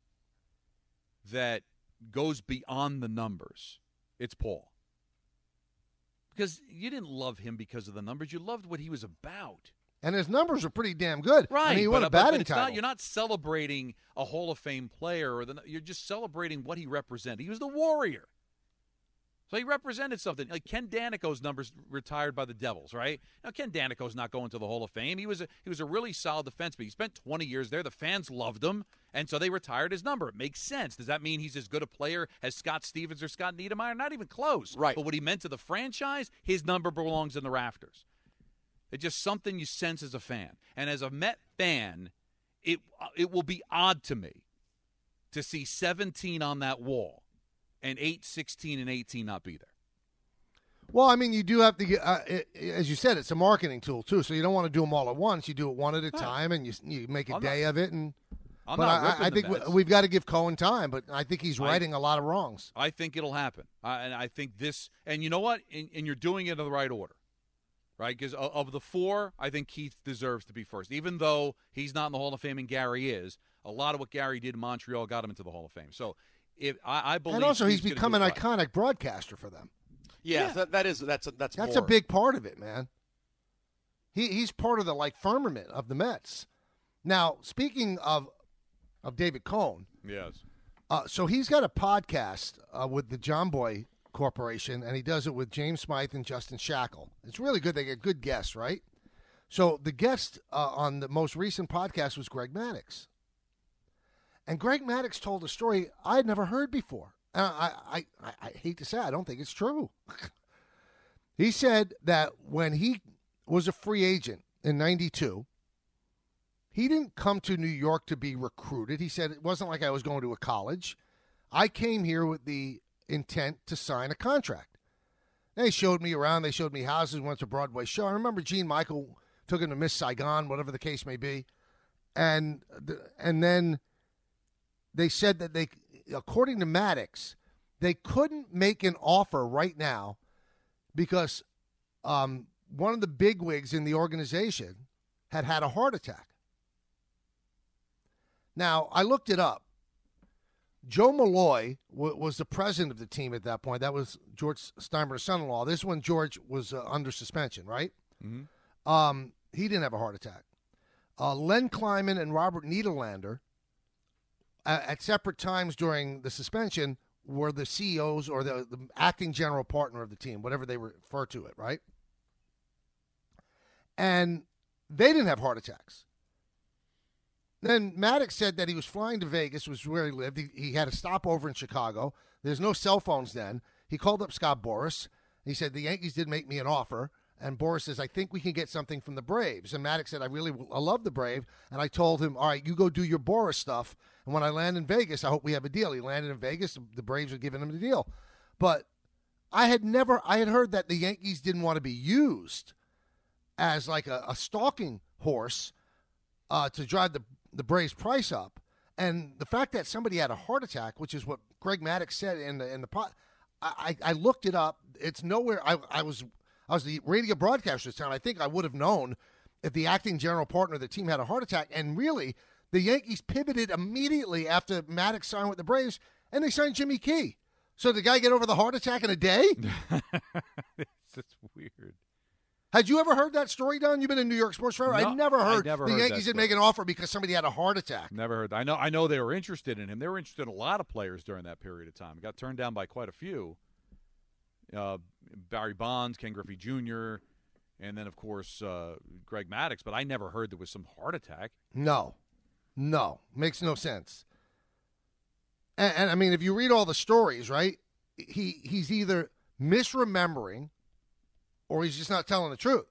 that goes beyond the numbers, it's Paul. Because you didn't love him because of the numbers. You loved what he was about. And his numbers are pretty damn good. Right. I mean, he won a batting title. You're not celebrating a Hall of Fame player. You're just celebrating what he represented. He was the Warrior. So he represented something. Like Ken Danico's numbers retired by the Devils, right? Now, Ken Danico's not going to the Hall of Fame. He was a really solid defenseman. He spent 20 years there. The fans loved him, and so they retired his number. It makes sense. Does that mean he's as good a player as Scott Stevens or Scott Niedermayer? Not even close. Right. But what he meant to the franchise, his number belongs in the rafters. It's just something you sense as a fan. And as a Met fan, it will be odd to me to see 17 on that wall and 8, 16, and 18 not be there. Well, I mean, you do have to get, as you said, it's a marketing tool, too. So you don't want to do them all at once. You do it one at a time, and you make a day of it. I think we've got to give Cohen time, but I think he's righting a lot of wrongs. I think it'll happen. And I think this – and you know what? And you're doing it in the right order. Right, because of the 4, I think Keith deserves to be first. Even though he's not in the Hall of Fame and Gary is, a lot of what Gary did in Montreal got him into the Hall of Fame. So I believe, and also he's become an iconic broadcaster for them. Yeah. That's a big part of it, man. He's part of the firmament of the Mets. Now, speaking of David Cone, yes. So he's got a podcast with the John Boy Corporation, and he does it with James Smythe and Justin Shackle. It's really good. They get good guests, right? So the guest on the most recent podcast was Greg Maddux. And Greg Maddux told a story I had never heard before. I hate to say I don't think it's true. He said that when he was a free agent in 92, he didn't come to New York to be recruited. He said it wasn't like I was going to a college. I came here with the intent to sign a contract. They showed me around. They showed me houses. Went to Broadway show. I remember Gene Michael took him to Miss Saigon, whatever the case may be. And then they said that they, according to Maddox, they couldn't make an offer right now because one of the bigwigs in the organization had a heart attack. Now, I looked it up. Joe Malloy was the president of the team at that point. That was George Steinbrenner's son-in-law. This is when George was under suspension, right? Mm-hmm. He didn't have a heart attack. Len Kleiman and Robert Niederlander, at separate times during the suspension, were the CEOs or the acting general partner of the team, whatever they refer to it, right? And they didn't have heart attacks. Then Maddox said that he was flying to Vegas, was where he lived. He had a stopover in Chicago. There's no cell phones then. He called up Scott Boras. He said, the Yankees did make me an offer. And Boras says, I think we can get something from the Braves. And Maddox said, I love the Brave. And I told him, all right, you go do your Boras stuff. And when I land in Vegas, I hope we have a deal. He landed in Vegas. The Braves were giving him the deal. But I had heard that the Yankees didn't want to be used as like a stalking horse to drive the Braves price up. And the fact that somebody had a heart attack, which is what Greg Maddox said in the pot, I looked it up. It's nowhere. I was the radio broadcaster this time. I think I would have known if the acting general partner of the team had a heart attack. And really, the Yankees pivoted immediately after Maddox signed with the Braves, and they signed Jimmy Key. So did the guy get over the heart attack in a day? It's weird. Had you ever heard that story, Don? You've been in New York sports forever. No, I never heard the Yankees didn't make an offer because somebody had a heart attack. Never heard that. I know they were interested in him. They were interested in a lot of players during that period of time. Got turned down by quite a few. Barry Bonds, Ken Griffey Jr., and then, of course, Greg Maddox. But I never heard there was some heart attack. No. Makes no sense. And I mean, if you read all the stories, right, he's either misremembering or he's just not telling the truth.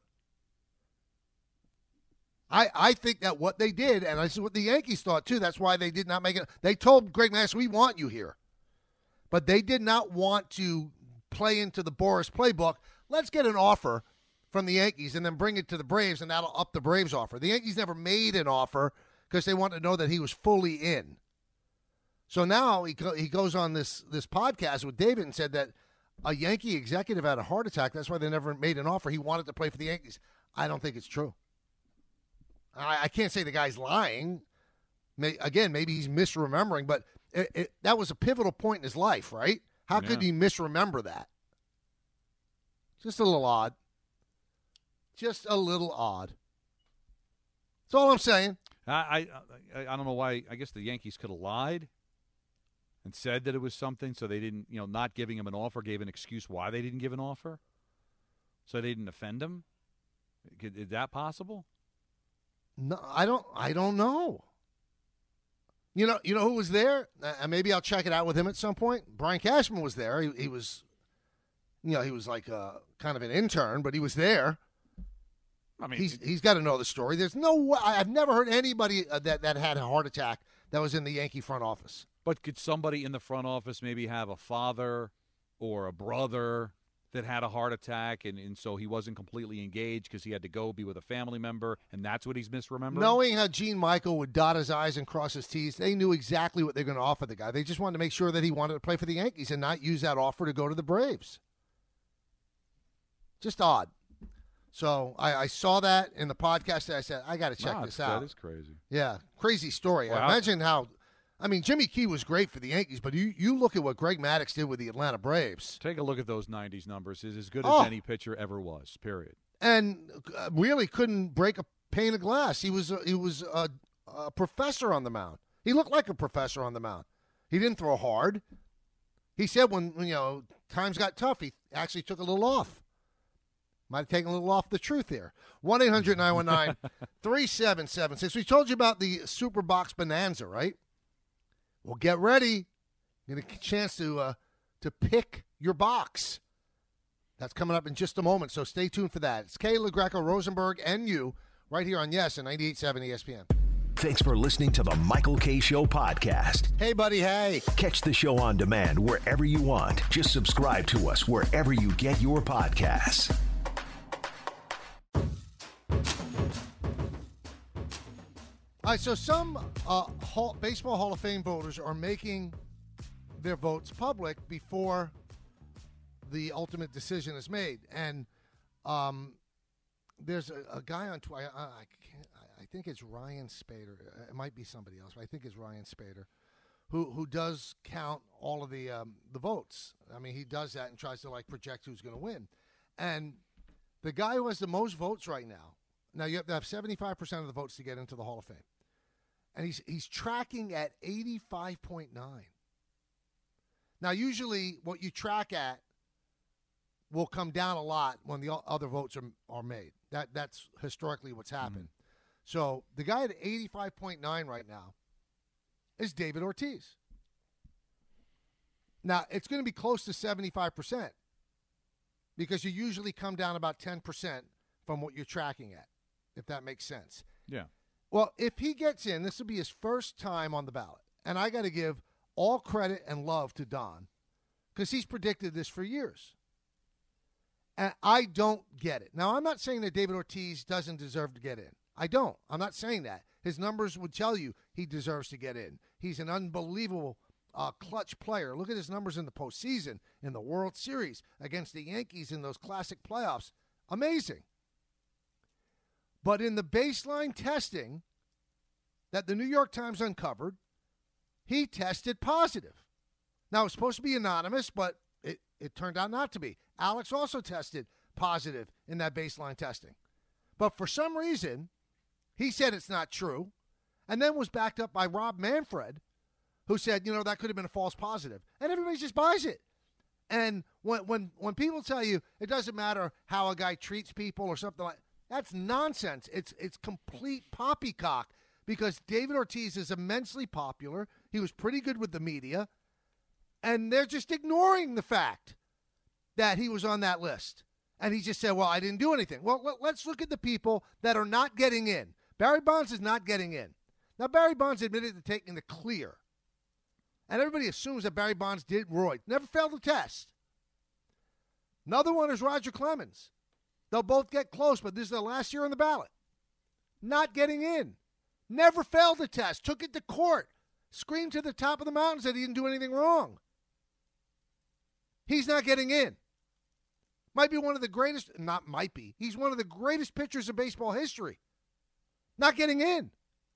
I think that what they did, and this is what the Yankees thought too, that's why they did not make it. They told Greg Maddox, we want you here. But they did not want to play into the Boras playbook. Let's get an offer from the Yankees and then bring it to the Braves, and that'll up the Braves' offer. The Yankees never made an offer because they wanted to know that he was fully in. So now he goes on this podcast with David and said that a Yankee executive had a heart attack. That's why they never made an offer. He wanted to play for the Yankees. I don't think it's true. I can't say the guy's lying. Maybe he's misremembering, but that was a pivotal point in his life, right? How could he misremember that? Just a little odd. Just a little odd. That's all I'm saying. I don't know why. I guess the Yankees could have lied and said that it was something, so they didn't, not giving him an offer gave an excuse why they didn't give an offer, so they didn't offend him. Is that possible? No, I don't know. You know who was there? Maybe I'll check it out with him at some point. Brian Cashman was there. He was, he was like kind of an intern, but he was there. I mean, he's got to know the story. There's no way. I've never heard anybody that had a heart attack that was in the Yankee front office. But could somebody in the front office maybe have a father or a brother that had a heart attack, and so he wasn't completely engaged because he had to go be with a family member, and that's what he's misremembering? Knowing how Gene Michael would dot his I's and cross his T's, they knew exactly what they were going to offer the guy. They just wanted to make sure that he wanted to play for the Yankees and not use that offer to go to the Braves. Just odd. So I saw that in the podcast, and I said, I got to check this out. That is crazy. Yeah, crazy story. Well, imagine how... Jimmy Key was great for the Yankees, but you look at what Greg Maddox did with the Atlanta Braves. Take a look at those 90s numbers. He's as good as any pitcher ever was, period. And really couldn't break a pane of glass. He was a professor on the mound. He looked like a professor on the mound. He didn't throw hard. He said when times got tough, he actually took a little off. Might have taken a little off the truth here. 1-800-919-3776. We told you about the Super Box Bonanza, right? Well, get ready. You get a chance to pick your box. That's coming up in just a moment, so stay tuned for that. It's Kay, LaGreca, Rosenberg, and you right here on Yes and 98.7 ESPN. Thanks for listening to the Michael K. Show podcast. Hey, buddy, hey. Catch the show on demand wherever you want. Just subscribe to us wherever you get your podcasts. All right, so some Baseball Hall of Fame voters are making their votes public before the ultimate decision is made. And there's a guy on Twitter, I think it's Ryan Spader. It might be somebody else, but I think it's Ryan Spader, who does count all of the votes. I mean, he does that and tries to, like, project who's going to win. And the guy who has the most votes right now, you have to have 75% of the votes to get into the Hall of Fame. And he's tracking at 85.9. Now, usually what you track at will come down a lot when the other votes are made. That's historically what's happened. So the guy at 85.9 right now is David Ortiz. Now, it's going to be close to 75% because you usually come down about 10% from what you're tracking at, if that makes sense. Yeah. Well, if he gets in, this will be his first time on the ballot. And I got to give all credit and love to Don because he's predicted this for years. And I don't get it. Now, I'm not saying that David Ortiz doesn't deserve to get in. I don't. I'm not saying that. His numbers would tell you he deserves to get in. He's an unbelievable clutch player. Look at his numbers in the postseason, in the World Series, against the Yankees in those classic playoffs. Amazing. But in the baseline testing that the New York Times uncovered, he tested positive. Now, it was supposed to be anonymous, but it turned out not to be. Alex also tested positive in that baseline testing. But for some reason, he said it's not true, and then was backed up by Rob Manfred, who said, that could have been a false positive. And everybody just buys it. And when people tell you it doesn't matter how a guy treats people or something like that, that's nonsense. It's complete poppycock because David Ortiz is immensely popular. He was pretty good with the media, and they're just ignoring the fact that he was on that list. And he just said, well, I didn't do anything. Well, let's look at the people that are not getting in. Barry Bonds is not getting in. Now, Barry Bonds admitted to taking the clear. And everybody assumes that Barry Bonds did roid. Never failed the test. Another one is Roger Clemens. They'll both get close, but this is their last year on the ballot. Not getting in. Never failed the test. Took it to court. Screamed to the top of the mountain, said he didn't do anything wrong. He's not getting in. Might be one of the greatest, not might be, he's one of the greatest pitchers in baseball history. Not getting in.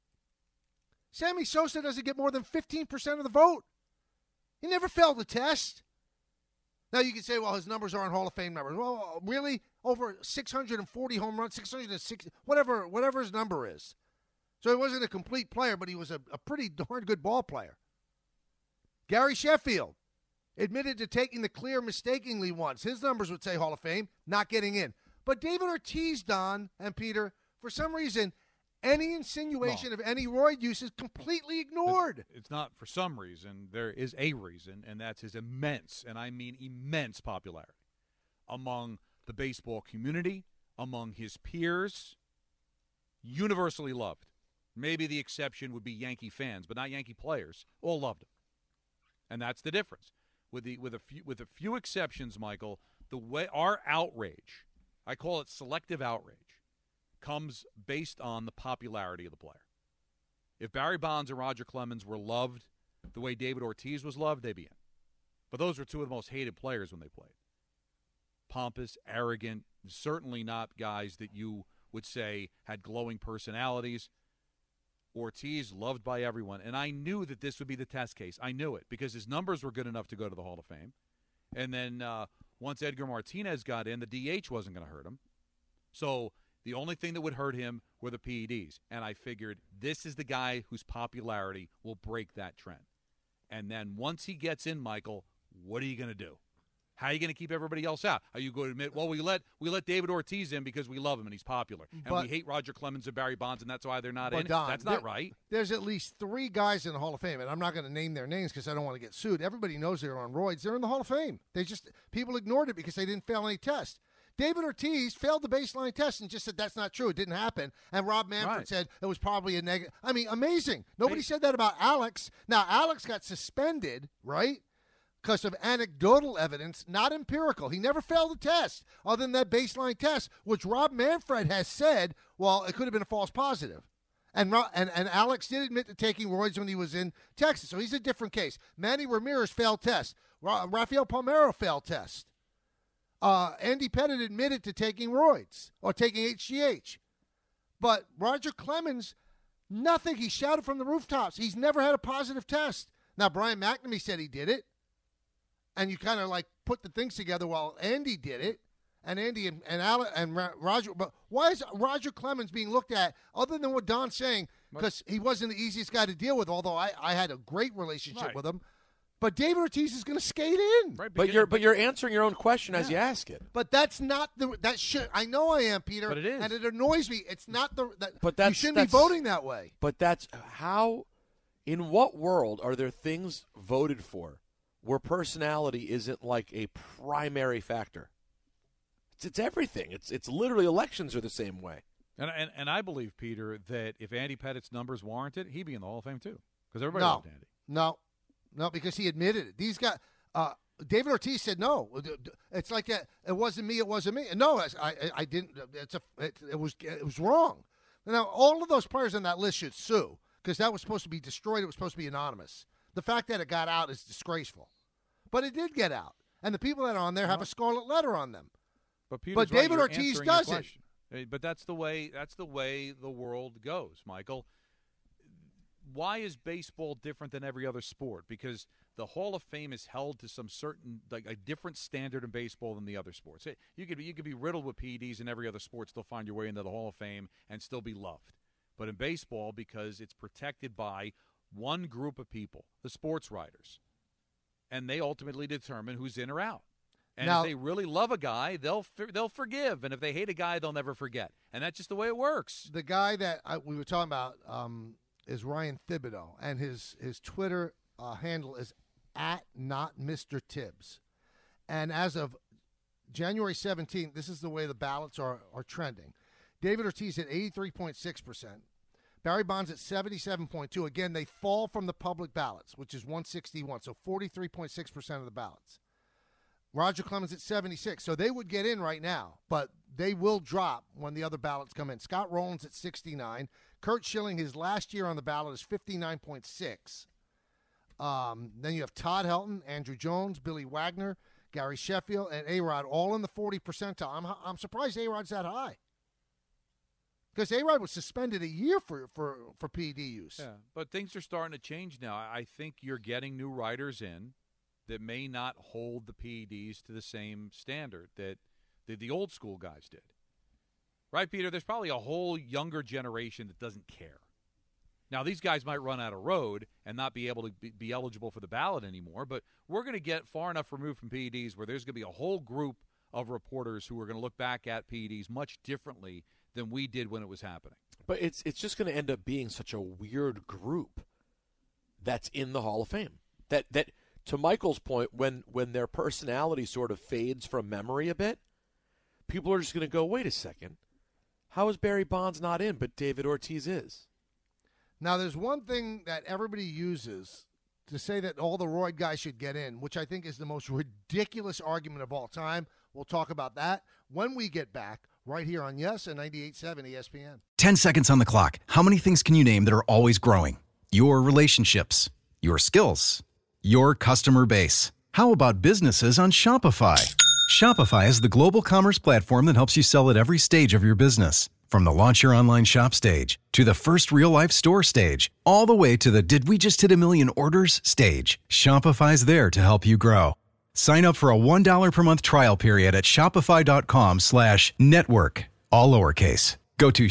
Sammy Sosa doesn't get more than 15% of the vote. He never failed the test. Now you can say, well, his numbers aren't Hall of Fame numbers. Well, really? Over 640 home runs, 660, whatever his number is. So he wasn't a complete player, but he was a pretty darn good ball player. Gary Sheffield admitted to taking the clear mistakenly once. His numbers would say Hall of Fame, not getting in. But David Ortiz, Don and Peter, for some reason, any insinuation of any roid use is completely ignored. It's not for some reason. There is a reason, and that's his immense, and I mean immense popularity among the baseball community, among his peers, universally loved. Maybe the exception would be Yankee fans, but not Yankee players. All loved him. And that's the difference. With a few exceptions, Michael, the way our outrage, I call it selective outrage, comes based on the popularity of the player. If Barry Bonds and Roger Clemens were loved the way David Ortiz was loved, they'd be in. But those were two of the most hated players when they played. Pompous, arrogant, certainly not guys that you would say had glowing personalities. Ortiz, loved by everyone. And I knew that this would be the test case. I knew it because his numbers were good enough to go to the Hall of Fame. And then once Edgar Martinez got in, the DH wasn't going to hurt him. So the only thing that would hurt him were the PEDs. And I figured this is the guy whose popularity will break that trend. And then once he gets in, Michael, what are you going to do? How are you going to keep everybody else out? Are you going to admit, well, we let David Ortiz in because we love him and he's popular, and we hate Roger Clemens and Barry Bonds, and that's why they're not in? Don, that's not right. There's at least 3 guys in the Hall of Fame, and I'm not going to name their names because I don't want to get sued. Everybody knows they're on roids. They're in the Hall of Fame. People ignored it because they didn't fail any test. David Ortiz failed the baseline test and just said that's not true. It didn't happen. And Rob Manfred said it was probably a negative. I mean, amazing. Nobody said that about Alex. Now, Alex got suspended, right? Because of anecdotal evidence, not empirical. He never failed the test other than that baseline test, which Rob Manfred has said, well, it could have been a false positive. And Alex did admit to taking roids when he was in Texas, so he's a different case. Manny Ramirez failed test. Rafael Palmeiro failed test. Andy Pettit admitted to taking roids or taking HGH. But Roger Clemens, nothing. He shouted from the rooftops. He's never had a positive test. Now, Brian McNamee said he did it. And you kind of like put the things together while Andy did it, and Andy and Roger. But why is Roger Clemens being looked at other than what Don's saying? Because he wasn't the easiest guy to deal with. Although I had a great relationship with him. But David Ortiz is going to skate in. Right, but you're answering your own question as you ask it. But that's not that should. I know I am, Peter. But it is, and it annoys me. It's not the. But you shouldn't be voting that way. But that's how. In what world are there things voted for where personality isn't like a primary factor? It's everything. It's literally elections are the same way. And I believe, Peter, that if Andy Pettit's numbers warranted, he'd be in the Hall of Fame too. Because everybody loved Andy. No, because he admitted it. These guys, David Ortiz said no. It's like that. It wasn't me. It wasn't me. No, I didn't. It was wrong. Now all of those players on that list should sue because that was supposed to be destroyed. It was supposed to be anonymous. The fact that it got out is disgraceful. But it did get out. And the people that are on there have a scarlet letter on them. But David Ortiz doesn't. But that's the way the world goes, Michael. Why is baseball different than every other sport? Because the Hall of Fame is held to some certain, like a different standard in baseball than the other sports. You could be riddled with PEDs in every other sport, still find your way into the Hall of Fame and still be loved. But in baseball, because it's protected by one group of people, the sports writers, and they ultimately determine who's in or out. And if they really love a guy, they'll forgive, and if they hate a guy, they'll never forget. And that's just the way it works. The guy that we were talking about is Ryan Thibodeau, and his Twitter handle is @NotMrTibbs. And as of January 17th, this is the way the ballots are trending. David Ortiz at 83.6%. Barry Bonds at 77.2%. Again, they fall from the public ballots, which is 161, so 43.6% of the ballots. Roger Clemens at 76%. So they would get in right now, but they will drop when the other ballots come in. Scott Rowlands at 69%. Curt Schilling, his last year on the ballot is 59.6%. Then you have Todd Helton, Andrew Jones, Billy Wagner, Gary Sheffield, and A-Rod all in the 40 percentile. I'm surprised A-Rod's that high. Because A-Rod was suspended a year for PED use. Yeah, but things are starting to change now. I think you're getting new writers in that may not hold the PEDs to the same standard that the old school guys did. Right, Peter? There's probably a whole younger generation that doesn't care. Now, these guys might run out of road and not be able to be eligible for the ballot anymore, but we're going to get far enough removed from PEDs where there's going to be a whole group of reporters who are going to look back at PEDs much differently than we did when it was happening. But it's just going to end up being such a weird group that's in the Hall of Fame. That to Michael's point, when their personality sort of fades from memory a bit, people are just going to go, wait a second, how is Barry Bonds not in, but David Ortiz is? Now, there's one thing that everybody uses to say that all the Royd guys should get in, which I think is the most ridiculous argument of all time. We'll talk about that when we get back right here on Yes and 98.7 ESPN. 10 seconds on the clock. How many things can you name that are always growing? Your relationships, your skills, your customer base. How about businesses on Shopify? Shopify is the global commerce platform that helps you sell at every stage of your business. From the launch your online shop stage, to the first real-life store stage, all the way to the did we just hit a million orders stage. Shopify's there to help you grow. Sign up for a $1 per month trial period at shopify.com/network, all lowercase. Go to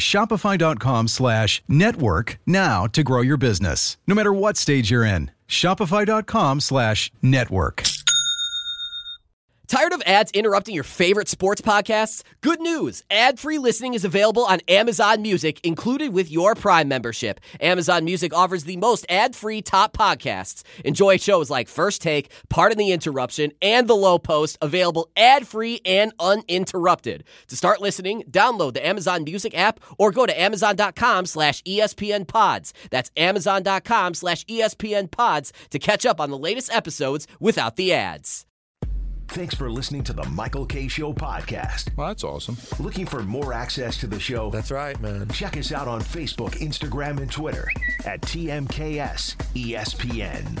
shopify.com/network now to grow your business, no matter what stage you're in. Shopify.com/network. Tired of ads interrupting your favorite sports podcasts? Good news! Ad-free listening is available on Amazon Music, included with your Prime membership. Amazon Music offers the most ad-free top podcasts. Enjoy shows like First Take, Pardon the Interruption, and The Low Post, available ad-free and uninterrupted. To start listening, download the Amazon Music app or go to amazon.com/ESPN Pods. That's amazon.com/ESPN Pods to catch up on the latest episodes without the ads. Thanks for listening to the Michael K. Show podcast. Well, that's awesome. Looking for more access to the show? That's right, man. Check us out on Facebook, Instagram, and Twitter at TMKS ESPN.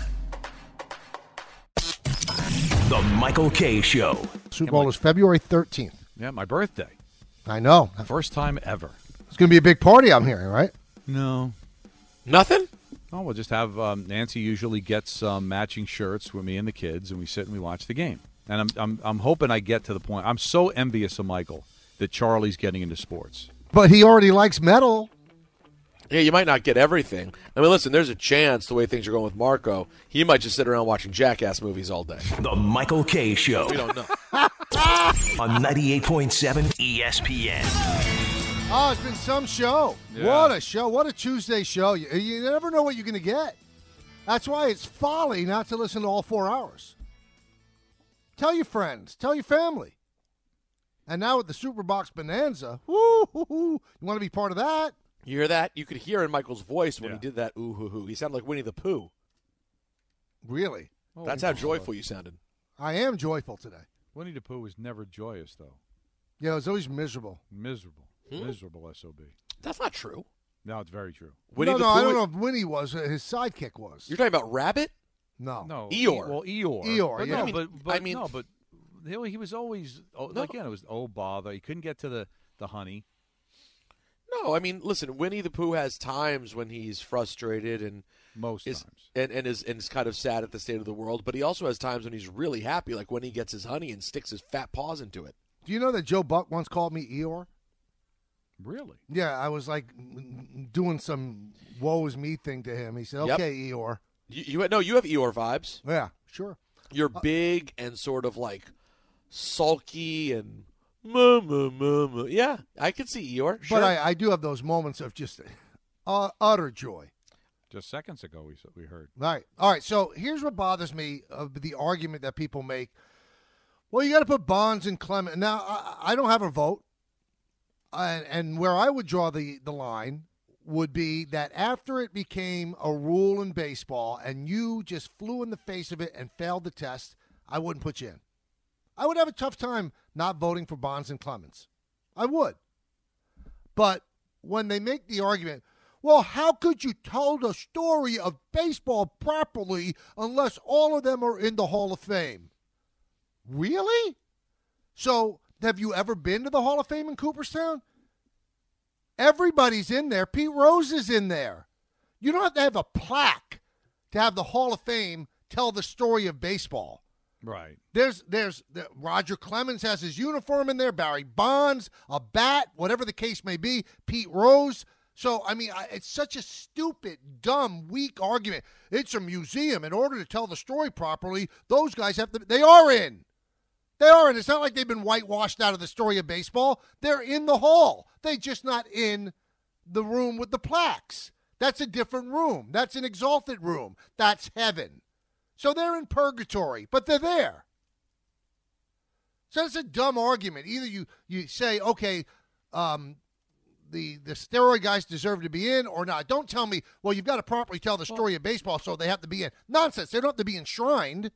The Michael K. Show. Super Bowl is February 13th. Yeah, my birthday. I know. First time ever. It's going to be a big party, I'm hearing, right? No. Nothing? Oh, we'll just have Nancy usually gets matching shirts with me and the kids, and we sit and we watch the game. And I'm hoping I get to the point. I'm so envious of Michael that Charlie's getting into sports. But he already likes metal. Yeah, you might not get everything. I mean, listen, there's a chance the way things are going with Marco, he might just sit around watching Jackass movies all day. The Michael K. Show. We don't know. On 98.7 ESPN. Oh, it's been some show. Yeah. What a show. What a Tuesday show. You never know what you're going to get. That's why it's folly not to listen to all 4 hours. Tell your friends. Tell your family. And now with the Superbox Bonanza, you want to be part of that? You hear that? You could hear in Michael's voice when he did that ooh-hoo-hoo. He sounded like Winnie the Pooh. Really? That's how joyful you sounded. I am joyful today. Winnie the Pooh was never joyous, though. Yeah, it was always miserable. Miserable. Miserable SOB. That's not true. No, it's very true. Winnie the Pooh, I don't know if Winnie was. His sidekick was. You're talking about Rabbit? No. Eeyore. Well, Eeyore. Eeyore, yeah. But he was always, again, it was, bother. He couldn't get to the honey. No, I mean, listen, Winnie the Pooh has times when he's frustrated and times. And is kind of sad at the state of the world, but he also has times when he's really happy, like when he gets his honey and sticks his fat paws into it. Do you know that Joe Buck once called me Eeyore? Really? Yeah, I was like doing some woe is me thing to him. He said, okay, Eeyore. You have Eeyore vibes. Yeah, sure. You're big and sort of like sulky and yeah, I can see Eeyore. Sure. But I do have those moments of just utter joy. Just seconds ago we heard. Right. All right, so here's what bothers me of the argument that people make. Well, you got to put Bonds and Clement. Now, I don't have a vote. And where I would draw the line would be that after it became a rule in baseball and you just flew in the face of it and failed the test, I wouldn't put you in. I would have a tough time not voting for Bonds and Clemens. I would. But when they make the argument, well, how could you tell the story of baseball properly unless all of them are in the Hall of Fame? Really? So have you ever been to the Hall of Fame in Cooperstown? Everybody's in there. Pete Rose is in there. You don't have to have a plaque to have the Hall of Fame tell the story of baseball. Right. There's Roger Clemens has his uniform in there, Barry Bonds, a bat, whatever the case may be, Pete Rose. So, I mean, it's such a stupid, dumb, weak argument. It's a museum. In order to tell the story properly, those guys they are in. They are in. It's not like they've been whitewashed out of the story of baseball. They're in the hall. They're just not in the room with the plaques. That's a different room. That's an exalted room. That's heaven. So they're in purgatory, but they're there. So it's a dumb argument. Either you say, okay, the steroid guys deserve to be in or not. Don't tell me, well, you've got to properly tell the story of baseball, so they have to be in. Nonsense. They don't have to be enshrined.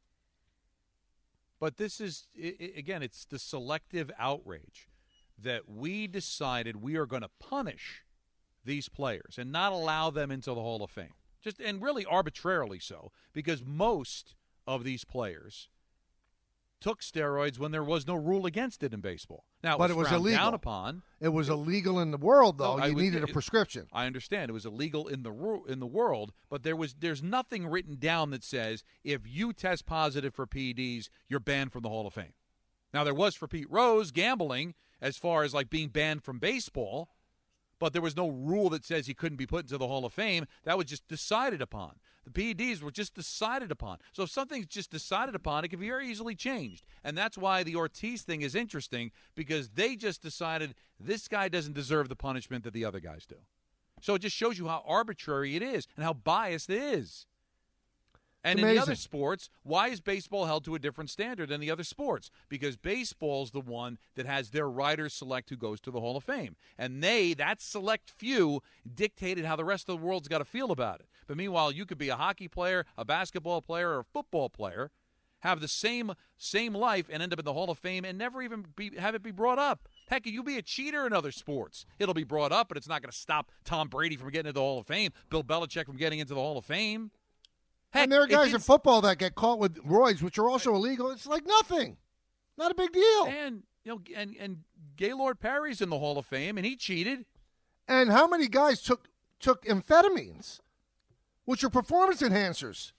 But this is, again, it's the selective outrage that we decided we are going to punish these players and not allow them into the Hall of Fame. And really arbitrarily so, because most of these players took steroids when there was no rule against it in baseball. Now, but it was illegal. Down upon. It was illegal in the world, though. You needed a prescription. I understand it was illegal in the world, but there's nothing written down that says if you test positive for PEDs, you're banned from the Hall of Fame. Now, there was for Pete Rose gambling as far as like being banned from baseball, but there was no rule that says he couldn't be put into the Hall of Fame. That was just decided upon. The PEDs were just decided upon. So if something's just decided upon, it can be very easily changed. And that's why the Ortiz thing is interesting, because they just decided this guy doesn't deserve the punishment that the other guys do. So it just shows you how arbitrary it is and how biased it is. And in the other sports, why is baseball held to a different standard than the other sports? Because baseball's the one that has their writers select who goes to the Hall of Fame. And that select few, dictated how the rest of the world's got to feel about it. But meanwhile, you could be a hockey player, a basketball player, or a football player, have the same life and end up in the Hall of Fame and never even have it be brought up. Heck, you be a cheater in other sports. It'll be brought up, but it's not going to stop Tom Brady from getting into the Hall of Fame, Bill Belichick from getting into the Hall of Fame. Heck, and there are guys in football that get caught with roids, which are also illegal. It's like nothing. Not a big deal. And and Gaylord Perry's in the Hall of Fame, and he cheated. And how many guys took amphetamines, which are performance enhancers?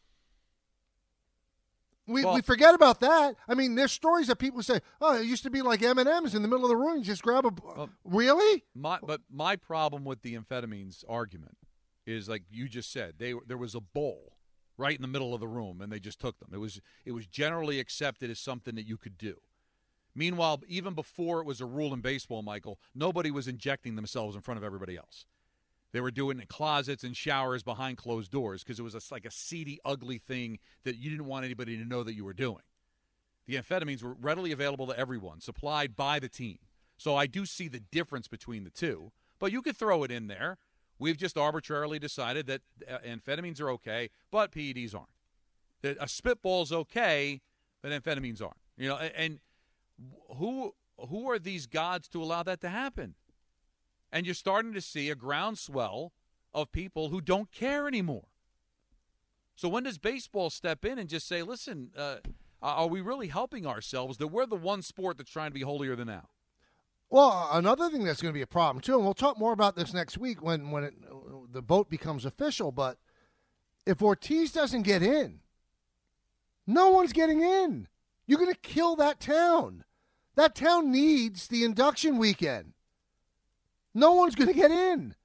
We forget about that. I mean, there's stories that people say, "Oh, it used to be like M&Ms in the middle of the room. You just grab a." Really? But my problem with the amphetamines argument is, like you just said, there was a bowl right in the middle of the room, and they just took them. It was generally accepted as something that you could do. Meanwhile, even before it was a rule in baseball, Michael, nobody was injecting themselves in front of everybody else. They were doing it in closets and showers behind closed doors because it was like a seedy, ugly thing that you didn't want anybody to know that you were doing. The amphetamines were readily available to everyone, supplied by the team. So I do see the difference between the two, but you could throw it in there. We've just arbitrarily decided that amphetamines are okay, but PEDs aren't. That a spitball's okay, but amphetamines aren't. You know, and who are these gods to allow that to happen? And you're starting to see a groundswell of people who don't care anymore. So when does baseball step in and just say, listen, are we really helping ourselves that we're the one sport that's trying to be holier than thou? Well, another thing that's going to be a problem, too, and we'll talk more about this next week when the vote becomes official, but if Ortiz doesn't get in, no one's getting in. You're going to kill that town. That town needs the induction weekend. No one's going to get in.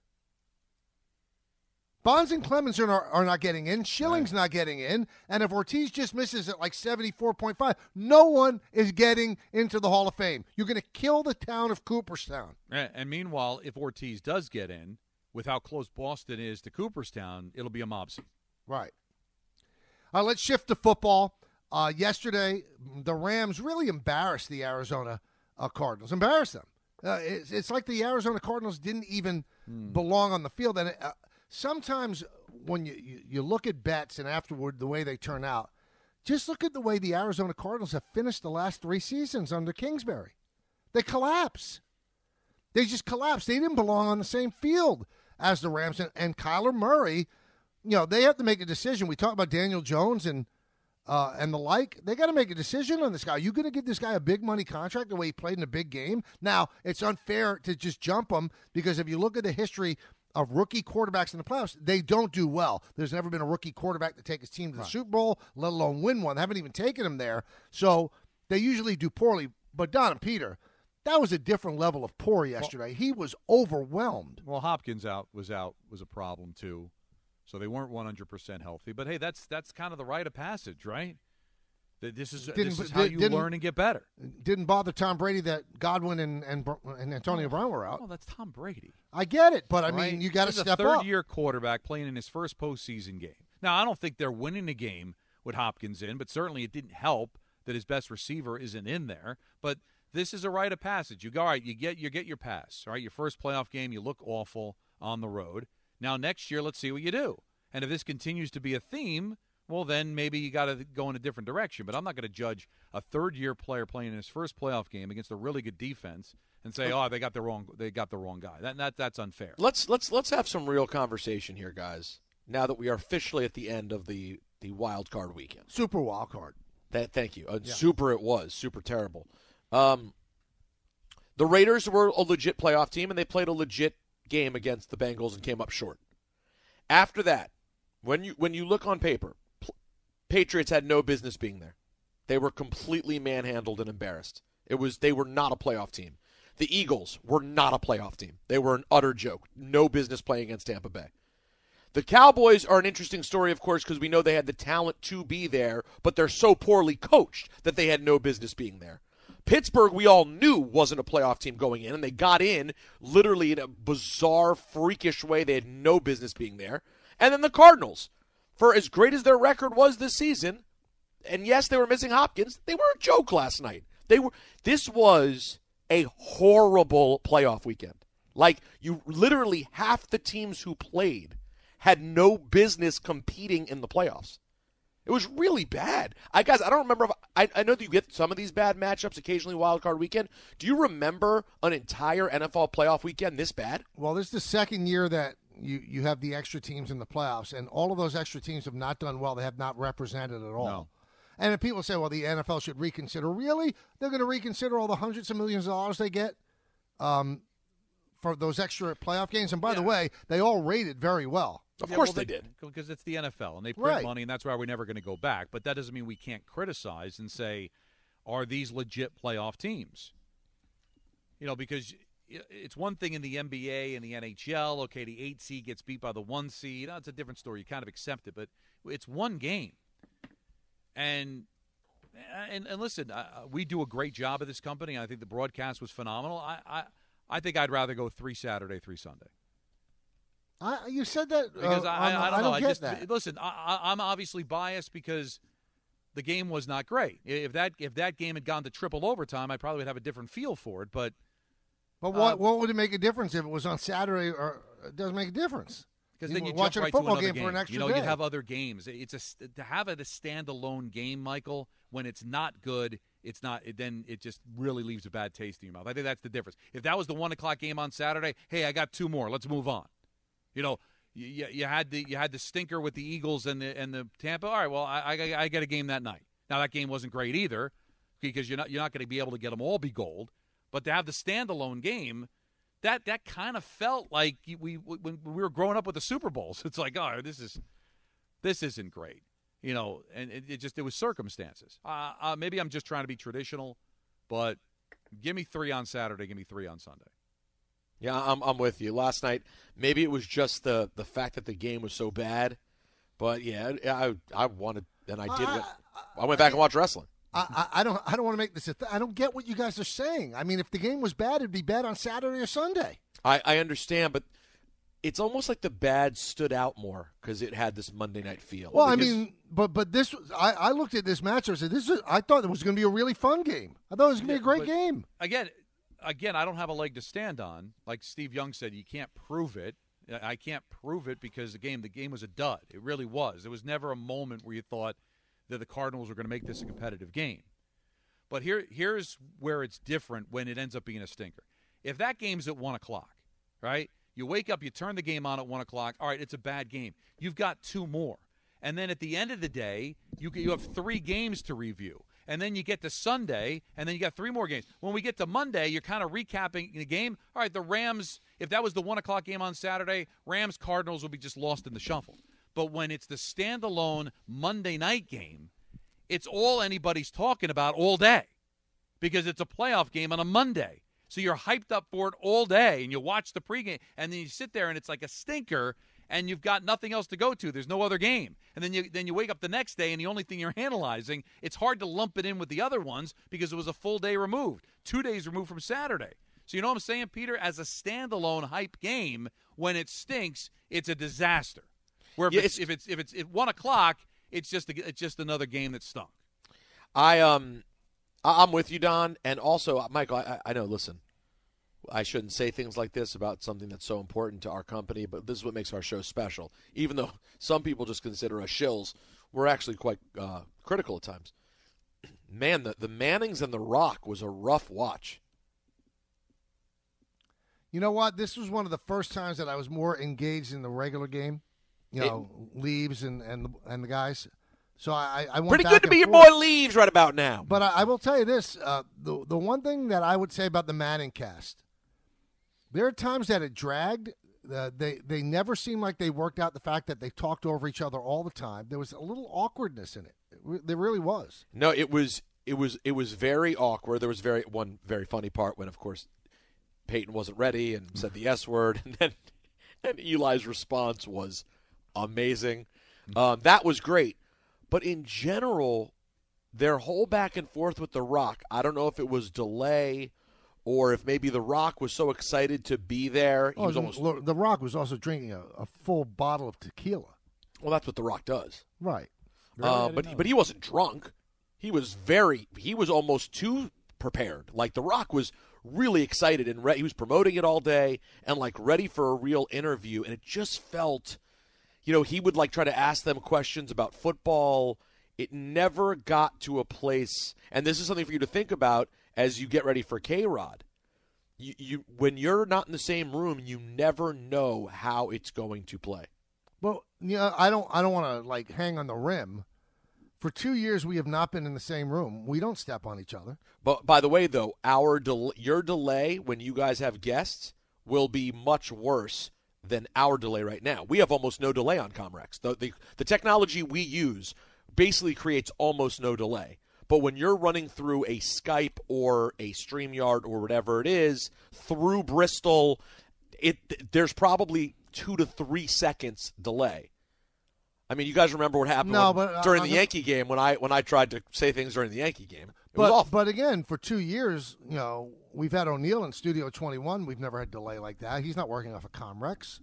Bonds and Clemens are not getting in. Schilling's not getting in. And if Ortiz just misses at like 74.5, no one is getting into the Hall of Fame. You're going to kill the town of Cooperstown. And meanwhile, if Ortiz does get in, with how close Boston is to Cooperstown, it'll be a mob scene. Right. Let's shift to football. Yesterday, the Rams really embarrassed the Arizona Cardinals. Embarrassed them. It's like the Arizona Cardinals didn't even belong on the field. And sometimes when you look at bets and afterward the way they turn out, just look at the way the Arizona Cardinals have finished the last 3 seasons under Kingsbury. They collapse. They just collapse. They didn't belong on the same field as the Rams. And Kyler Murray, they have to make a decision. We talked about Daniel Jones and the like. They got to make a decision on this guy. Are you going to give this guy a big money contract the way he played in a big game? Now, it's unfair to just jump him because if you look at the history of rookie quarterbacks in the playoffs, they don't do well. There's never been a rookie quarterback to take his team to the Super Bowl, let alone win one. They haven't even taken him there. So they usually do poorly. But Don and Peter, that was a different level of poor yesterday. He was overwhelmed. Well, Hopkins was a problem too. So they weren't 100% healthy. But, hey, that's kind of the rite of passage, right? This is how you learn and get better. Didn't bother Tom Brady that Godwin and Antonio Brown were out. Oh, that's Tom Brady. I get it, but, I mean, you got to step up. He's a third-year quarterback playing in his first postseason game. Now, I don't think they're winning the game with Hopkins in, but certainly it didn't help that his best receiver isn't in there. But this is a rite of passage. You go, all right, you get your pass, all right? Your first playoff game, you look awful on the road. Now, next year, let's see what you do. And if this continues to be a theme, well, then maybe you got to go in a different direction. But I'm not going to judge a third-year player playing in his first playoff game against a really good defense and say, "Oh, they got the wrong guy." That's unfair. Let's have some real conversation here, guys. Now that we are officially at the end of the wild card weekend, super wild card. Thank you. Super, it was super terrible. The Raiders were a legit playoff team, and they played a legit game against the Bengals and came up short. After that, when you look on paper, Patriots had no business being there. They were completely manhandled and embarrassed. They were not a playoff team. The Eagles were not a playoff team. They were an utter joke. No business playing against Tampa Bay. The Cowboys are an interesting story, of course, because we know they had the talent to be there, but they're so poorly coached that they had no business being there. Pittsburgh, we all knew, wasn't a playoff team going in, and they got in literally in a bizarre, freakish way. They had no business being there. And then the Cardinals, for as great as their record was this season, and yes, they were missing Hopkins, they were a joke last night. This was a horrible playoff weekend. Like, you literally, half the teams who played had no business competing in the playoffs. It was really bad. I don't remember. I know that you get some of these bad matchups occasionally wild card weekend. Do you remember an entire NFL playoff weekend this bad? Well, this is the second year that you have the extra teams in the playoffs, and all of those extra teams have not done well. They have not represented at all. No. And if people say, well, the NFL should reconsider. Really? They're going to reconsider all the hundreds of millions of dollars they get for those extra playoff games? And by the way, they all rated very well. Of course they did. Because it's the NFL, and they print money, and that's why we're never going to go back. But that doesn't mean we can't criticize and say, are these legit playoff teams? Because it's one thing in the NBA and the NHL. Okay, the 8 seed gets beat by the 1 seed. It's a different story. You kind of accept it, but it's one game. And listen, we do a great job at this company. I think the broadcast was phenomenal. I think I'd rather go 3 Saturday, 3 Sunday. You said that because I don't know. I get that. Listen, I'm obviously biased because the game was not great. If that game had gone to triple overtime, I probably would have a different feel for it. But what would it make a difference if it was on Saturday? Or it doesn't make a difference because then you watch jump right a football to another game for an extra day. You'd have other games. To have it a standalone game, Michael. When it's not good, it's not. Then it just really leaves a bad taste in your mouth. I think that's the difference. If that was the 1 o'clock game on Saturday, hey, I got 2 more. Let's move on. You had the stinker with the Eagles and the Tampa. All right, well, I got a game that night. Now that game wasn't great either because you're not going to be able to get them all be gold. But to have the standalone game, that kind of felt like when we were growing up with the Super Bowls. It's like, oh, this isn't great, And it was circumstances. Maybe I'm just trying to be traditional, but give me 3 on Saturday, give me 3 on Sunday. Yeah, I'm with you. Last night, maybe it was just the fact that the game was so bad, but yeah, I wanted, and I did. I went back and watched wrestling. I don't want to make this I don't get what you guys are saying. I mean, if the game was bad, it'd be bad on Saturday or Sunday. I understand, but it's almost like the bad stood out more because it had this Monday night feel. Well, I mean, but this I looked at this match and said I thought it was going to be a really fun game. I thought it was going to be a great game. Again, I don't have a leg to stand on. Like Steve Young said, you can't prove it. I can't prove it because the game was a dud. It really was. There was never a moment where you thought that the Cardinals were going to make this a competitive game. But here's where it's different when it ends up being a stinker. If that game's at 1 o'clock, right? You wake up, you turn the game on at 1 o'clock. All right, it's a bad game. You've got 2 more. And then at the end of the day, you have 3 games to review. And then you get to Sunday, and then you got 3 more games. When we get to Monday, you're kind of recapping the game. All right, the Rams, if that was the 1 o'clock game on Saturday, Rams-Cardinals will be just lost in the shuffle. But when it's the standalone Monday night game, it's all anybody's talking about all day because it's a playoff game on a Monday. So you're hyped up for it all day, and you watch the pregame, and then you sit there, and it's like a stinker, and you've got nothing else to go to. There's no other game. And then you wake up the next day, and the only thing you're analyzing, it's hard to lump it in with the other ones because it was a full day removed, 2 days removed from Saturday. So you know what I'm saying, Peter? As a standalone hype game, when it stinks, it's a disaster. Where if it's at 1 o'clock, it's just another game that stunk. I'm with you, Don, and also Michael. I know. Listen, I shouldn't say things like this about something that's so important to our company, but this is what makes our show special. Even though some people just consider us shills, we're actually quite critical at times. Man, the Mannings and The Rock was a rough watch. You know what? This was one of the first times that I was more engaged in the regular game. Leaves and the guys. So I went pretty back good to be your forth. boy Leaves right about now. But I will tell you this: the one thing that I would say about the Manning cast, there are times that it dragged. They never seemed like they worked out the fact that they talked over each other all the time. There was a little awkwardness in it. There really was. No, it was very awkward. There was one very funny part when, of course, Peyton wasn't ready and said the S word, and Eli's response was amazing. That was great. But in general, their whole back and forth with The Rock, I don't know if it was delay or if maybe The Rock was so excited to be there. The Rock was also drinking a full bottle of tequila. Well, that's what The Rock does. Right. But he wasn't drunk. He was almost too prepared. Like, The Rock was really excited and he was promoting it all day and like ready for a real interview, and it just felt, he would like try to ask them questions about football. It never got to a place, and this is something for you to think about as you get ready for K-Rod. You when you're not in the same room, you never know how it's going to play. Well, I don't want to like hang on the rim. For 2 years, we have not been in the same room. We don't step on each other. But by the way, though, your delay when you guys have guests will be much worse than our delay right now. We have almost no delay on Comrex. The technology we use basically creates almost no delay. But when you're running through a Skype or a StreamYard or whatever it is through Bristol, there's probably 2 to 3 seconds delay. I mean, you guys remember what happened during the Yankee game when I tried to say things during the Yankee game. It was awful. But again, for 2 years, we've had O'Neill in Studio 21. We've never had delay like that. He's not working off of Comrex.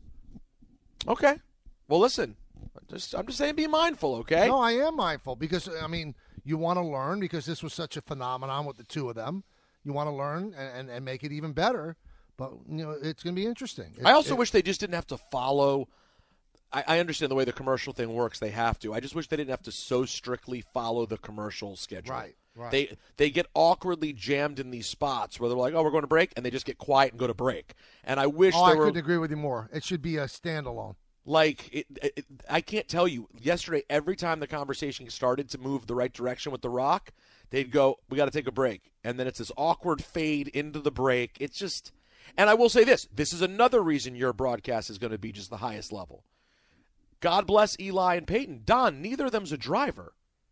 Okay. Well, listen, I'm just saying be mindful, okay? No, I am mindful because, you want to learn because this was such a phenomenon with the two of them. You want to learn and make it even better. But, it's going to be interesting. I also wish they just didn't have to follow – I understand the way the commercial thing works. They have to. I just wish they didn't have to so strictly follow the commercial schedule. Right. They get awkwardly jammed in these spots where they're like, oh, we're going to break, and they just get quiet and go to break. And I wish I couldn't agree with you more. It should be a standalone. Like, I can't tell you. Yesterday, every time the conversation started to move the right direction with The Rock, they'd go, we got to take a break. And then it's this awkward fade into the break. It's just – and I will say this. This is another reason your broadcast is going to be just the highest level. God bless Eli and Peyton. Don, neither of them's a driver.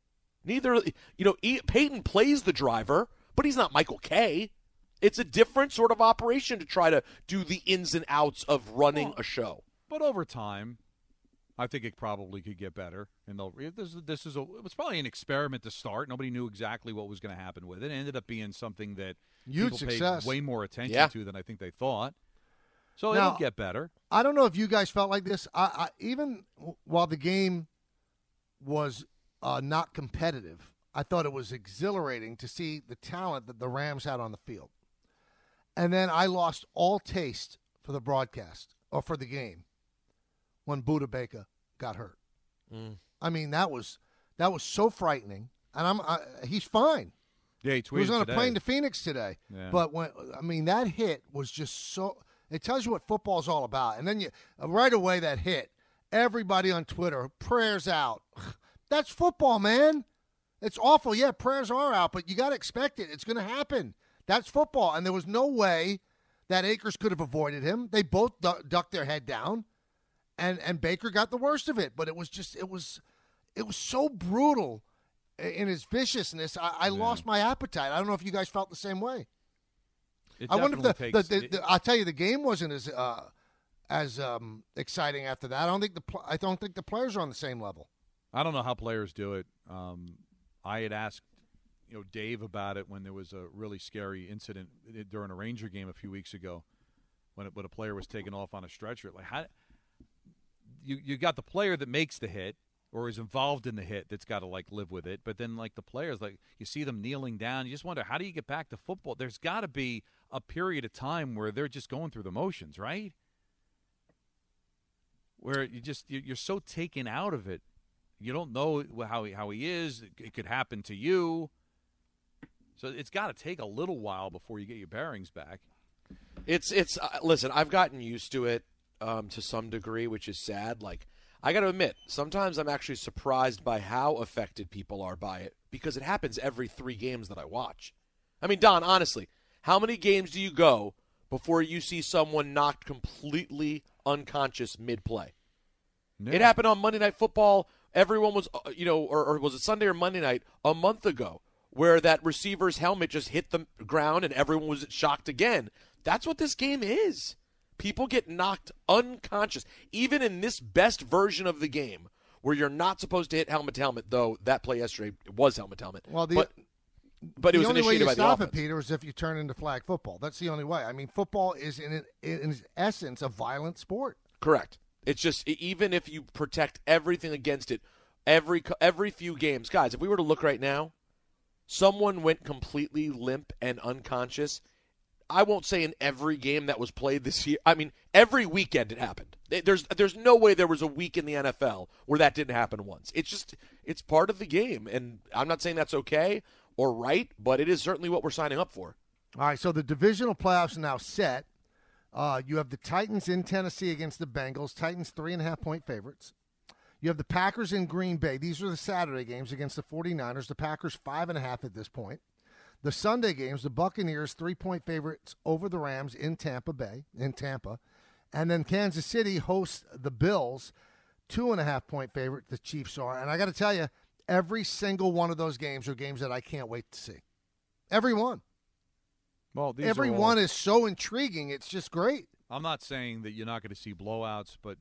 Peyton plays the driver, but he's not Michael Kay. It's a different sort of operation to try to do the ins and outs of running a show. But over time, I think it probably could get better. And it was probably an experiment to start. Nobody knew exactly what was going to happen with it. It ended up being something that people paid way more attention to than I think they thought. So it'll get better. I don't know if you guys felt like this. I even while the game was not competitive, I thought it was exhilarating to see the talent that the Rams had on the field. And then I lost all taste for the broadcast or for the game when Budda Baker got hurt. I mean, that was so frightening. And he's fine. Yeah, he was on a plane to Phoenix today. Yeah. But that hit was just so. It tells you what football's all about. And then right away that hit, everybody on Twitter, prayers out. That's football, man. It's awful. Yeah, prayers are out, but you got to expect it. It's going to happen. That's football. And there was no way that Akers could have avoided him. They both ducked their head down, and Baker got the worst of it. But it was so brutal in his viciousness. I lost my appetite. I don't know if you guys felt the same way. I wonder if I'll tell you, the game wasn't as exciting after that. I don't think the players are on the same level. I don't know how players do it. I had asked, Dave about it when there was a really scary incident during a Ranger game a few weeks ago, when a player was taken off on a stretcher. Like, how you got the player that makes the hit or is involved in the hit that's got to live with it, but then the players, you see them kneeling down. You just wonder, how do you get back to football? There's got to be a period of time where they're just going through the motions, right? Where you're so taken out of it. You don't know how he is. It could happen to you. So it's got to take a little while before you get your bearings back. Listen, I've gotten used to it to some degree, which is sad. I got to admit, sometimes I'm actually surprised by how affected people are by it because it happens every 3 games that I watch. I mean, Don, honestly, how many games do you go before you see someone knocked completely unconscious mid-play? No. It happened on Monday Night Football. Everyone was, or was it Sunday or Monday night a month ago where that receiver's helmet just hit the ground and everyone was shocked again. That's what this game is. People get knocked unconscious. Even in this best version of the game, where you're not supposed to hit helmet to helmet, though that play yesterday was helmet to helmet. Well, but it was initiated by the offense. The only way you stop it, Peter, is if you turn into flag football. That's the only way. I mean, football is in its essence a violent sport. Correct. It's just, even if you protect everything against it, every few games, guys, if we were to look right now, someone went completely limp and unconscious. I won't say in every game that was played this year. I mean, every weekend it happened. There's no way there was a week in the NFL where that didn't happen once. It's part of the game, and I'm not saying that's okay or right, but it is certainly what we're signing up for. All right, so the divisional playoffs are now set. You have the Titans in Tennessee against the Bengals. Titans 3.5-point favorites. You have the Packers in Green Bay. These are the Saturday games against the 49ers. The Packers 5.5 at this point. The Sunday games, the Buccaneers 3-point favorites over the Rams in Tampa. And then Kansas City hosts the Bills, 2.5-point favorite, the Chiefs are. And I got to tell you, every single one of those games are games that I can't wait to see. Every one. Well, every one is so intriguing. It's just great. I'm not saying that you're not going to see blowouts, but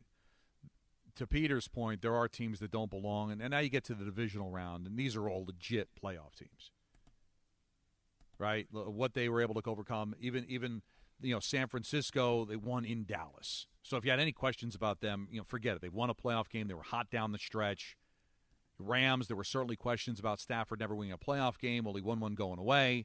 to Peter's point, there are teams that don't belong. And now you get to the divisional round, and these are all legit playoff teams. Right, what they were able to overcome, even San Francisco, they won in Dallas. So if you had any questions about them, forget it. They won a playoff game. They were hot down the stretch. Rams, there were certainly questions about Stafford never winning a playoff game. Only won one going away,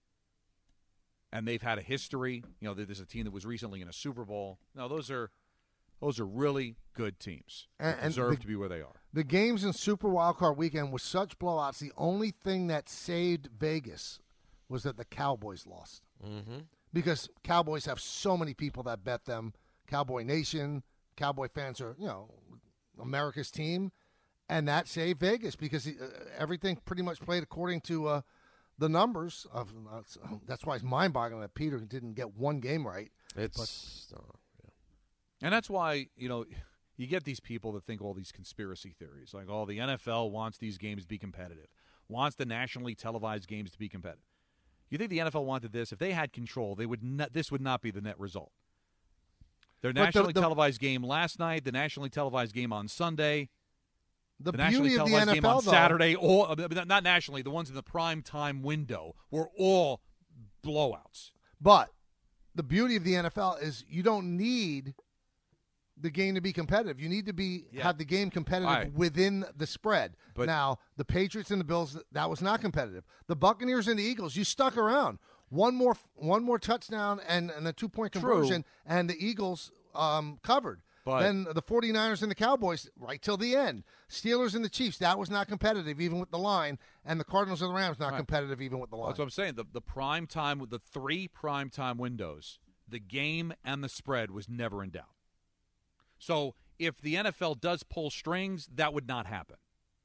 and they've had a history. There's a team that was recently in a Super Bowl. No, those are really good teams and deserve to be where they are. The games in Super Wildcard Weekend were such blowouts. The only thing that saved Vegas was that the Cowboys lost. Mm-hmm. Because Cowboys have so many people that bet them. Cowboy Nation, Cowboy fans are, America's team. And that saved Vegas because everything pretty much played according to the numbers. That's why it's mind-boggling that Peter didn't get one game right. And that's why, you get these people that think all these conspiracy theories. Like, the NFL wants these games to be competitive, wants the nationally televised games to be competitive. You think the NFL wanted this? If they had control, they would not. This would not be the net result. Their nationally televised game last night, the nationally televised game on Sunday, the nationally beauty of the televised game NFL, on Saturday, all not nationally, the ones in the prime time window were all blowouts. But the beauty of the NFL is you don't need the game to be competitive. You need to have the game competitive within the spread. But now, the Patriots and the Bills, that was not competitive. The Buccaneers and the Eagles, you stuck around. One more touchdown and a 2-point conversion, and the Eagles covered. But then the 49ers and the Cowboys, right till the end. Steelers and the Chiefs, that was not competitive even with the line. And the Cardinals and the Rams, not competitive even with the line. That's what I'm saying. The prime time, the 3 prime time windows, the game and the spread was never in doubt. So if the NFL does pull strings, that would not happen.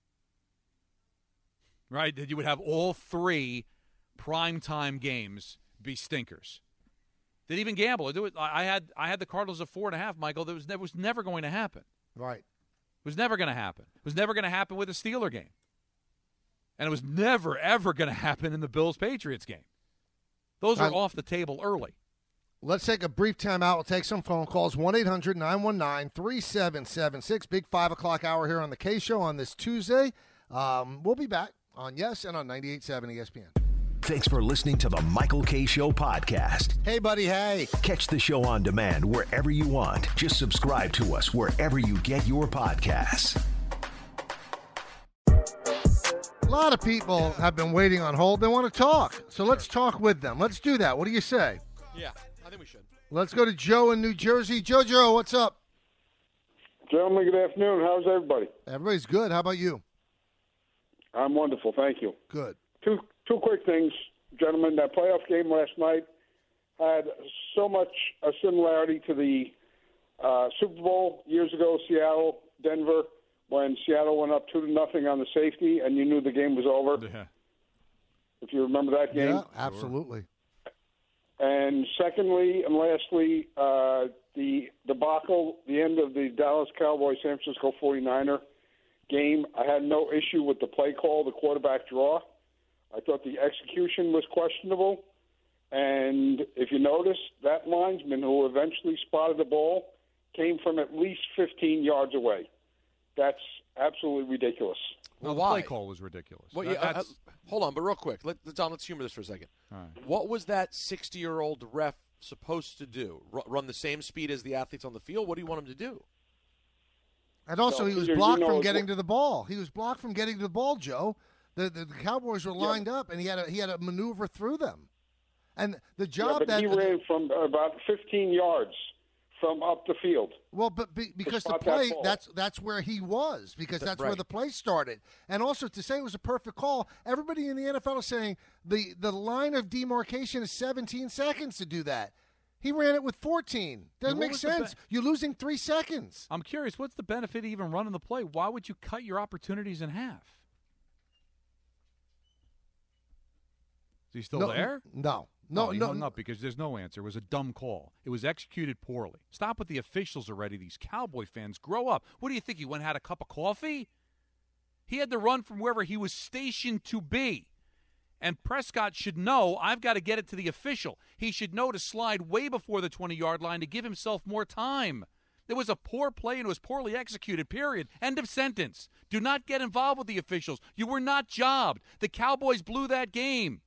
Right? You would have all 3 primetime games be stinkers. They'd even gamble. I had the Cardinals at 4.5, Michael. That was never going to happen. Right. It was never going to happen. It was never going to happen with a Steeler game. And it was never, ever going to happen in the Bills-Patriots game. Those are off the table early. Let's take a brief time out. We'll take some phone calls. 1-800-919-3776. Big 5 o'clock hour here on the K-Show on this Tuesday. We'll be back on Yes and on 98.7 ESPN. Thanks for listening to the Michael K. Show podcast. Hey, buddy, hey. Catch the show on demand wherever you want. Just subscribe to us wherever you get your podcasts. A lot of people have been waiting on hold. They want to talk. So let's talk with them. Let's do that. What do you say? Yeah. I think we should. Let's go to Joe in New Jersey. Joe, what's up? Gentlemen, good afternoon. How's everybody? Everybody's good. How about you? I'm wonderful. Thank you. Good. Two quick things, gentlemen. That playoff game last night had so much a similarity to the Super Bowl years ago, Seattle, Denver, when Seattle went up 2-0 on the safety, and you knew the game was over. Yeah. If you remember that game. Yeah, absolutely. And secondly and lastly, the debacle, the end of the Dallas Cowboys San Francisco 49er game, I had no issue with the play call, the quarterback draw. I thought the execution was questionable. And if you notice, that linesman who eventually spotted the ball came from at least 15 yards away. That's absolutely ridiculous. Well, the play call was ridiculous. Well, hold on, but real quick. Let's humor this for a second. All right. What was that 60-year-old ref supposed to do? Run the same speed as the athletes on the field? What do you want him to do? And also, he was blocked from getting to the ball. He was blocked from getting to the ball, Joe. The Cowboys were lined up, and he had to maneuver through them. And the job he ran from about 15 yards from up the field. Well, but because the play, that's where he was, because that's where the play started. And also, to say it was a perfect call, everybody in the NFL is saying the line of demarcation is 17 seconds to do that. He ran it with 14. Doesn't make sense. You're losing 3 seconds. I'm curious, what's the benefit of even running the play? Why would you cut your opportunities in half? Is he still there? No. He hung up because there's no answer. It was a dumb call. It was executed poorly. Stop with the officials already. These Cowboy fans, grow up. What do you think? He went and had a cup of coffee? He had to run from wherever he was stationed to be. And Prescott should know, I've got to get it to the official. He should know to slide way before the 20-yard line to give himself more time. It was a poor play and it was poorly executed, period. End of sentence. Do not get involved with the officials. You were not jobbed. The Cowboys blew that game.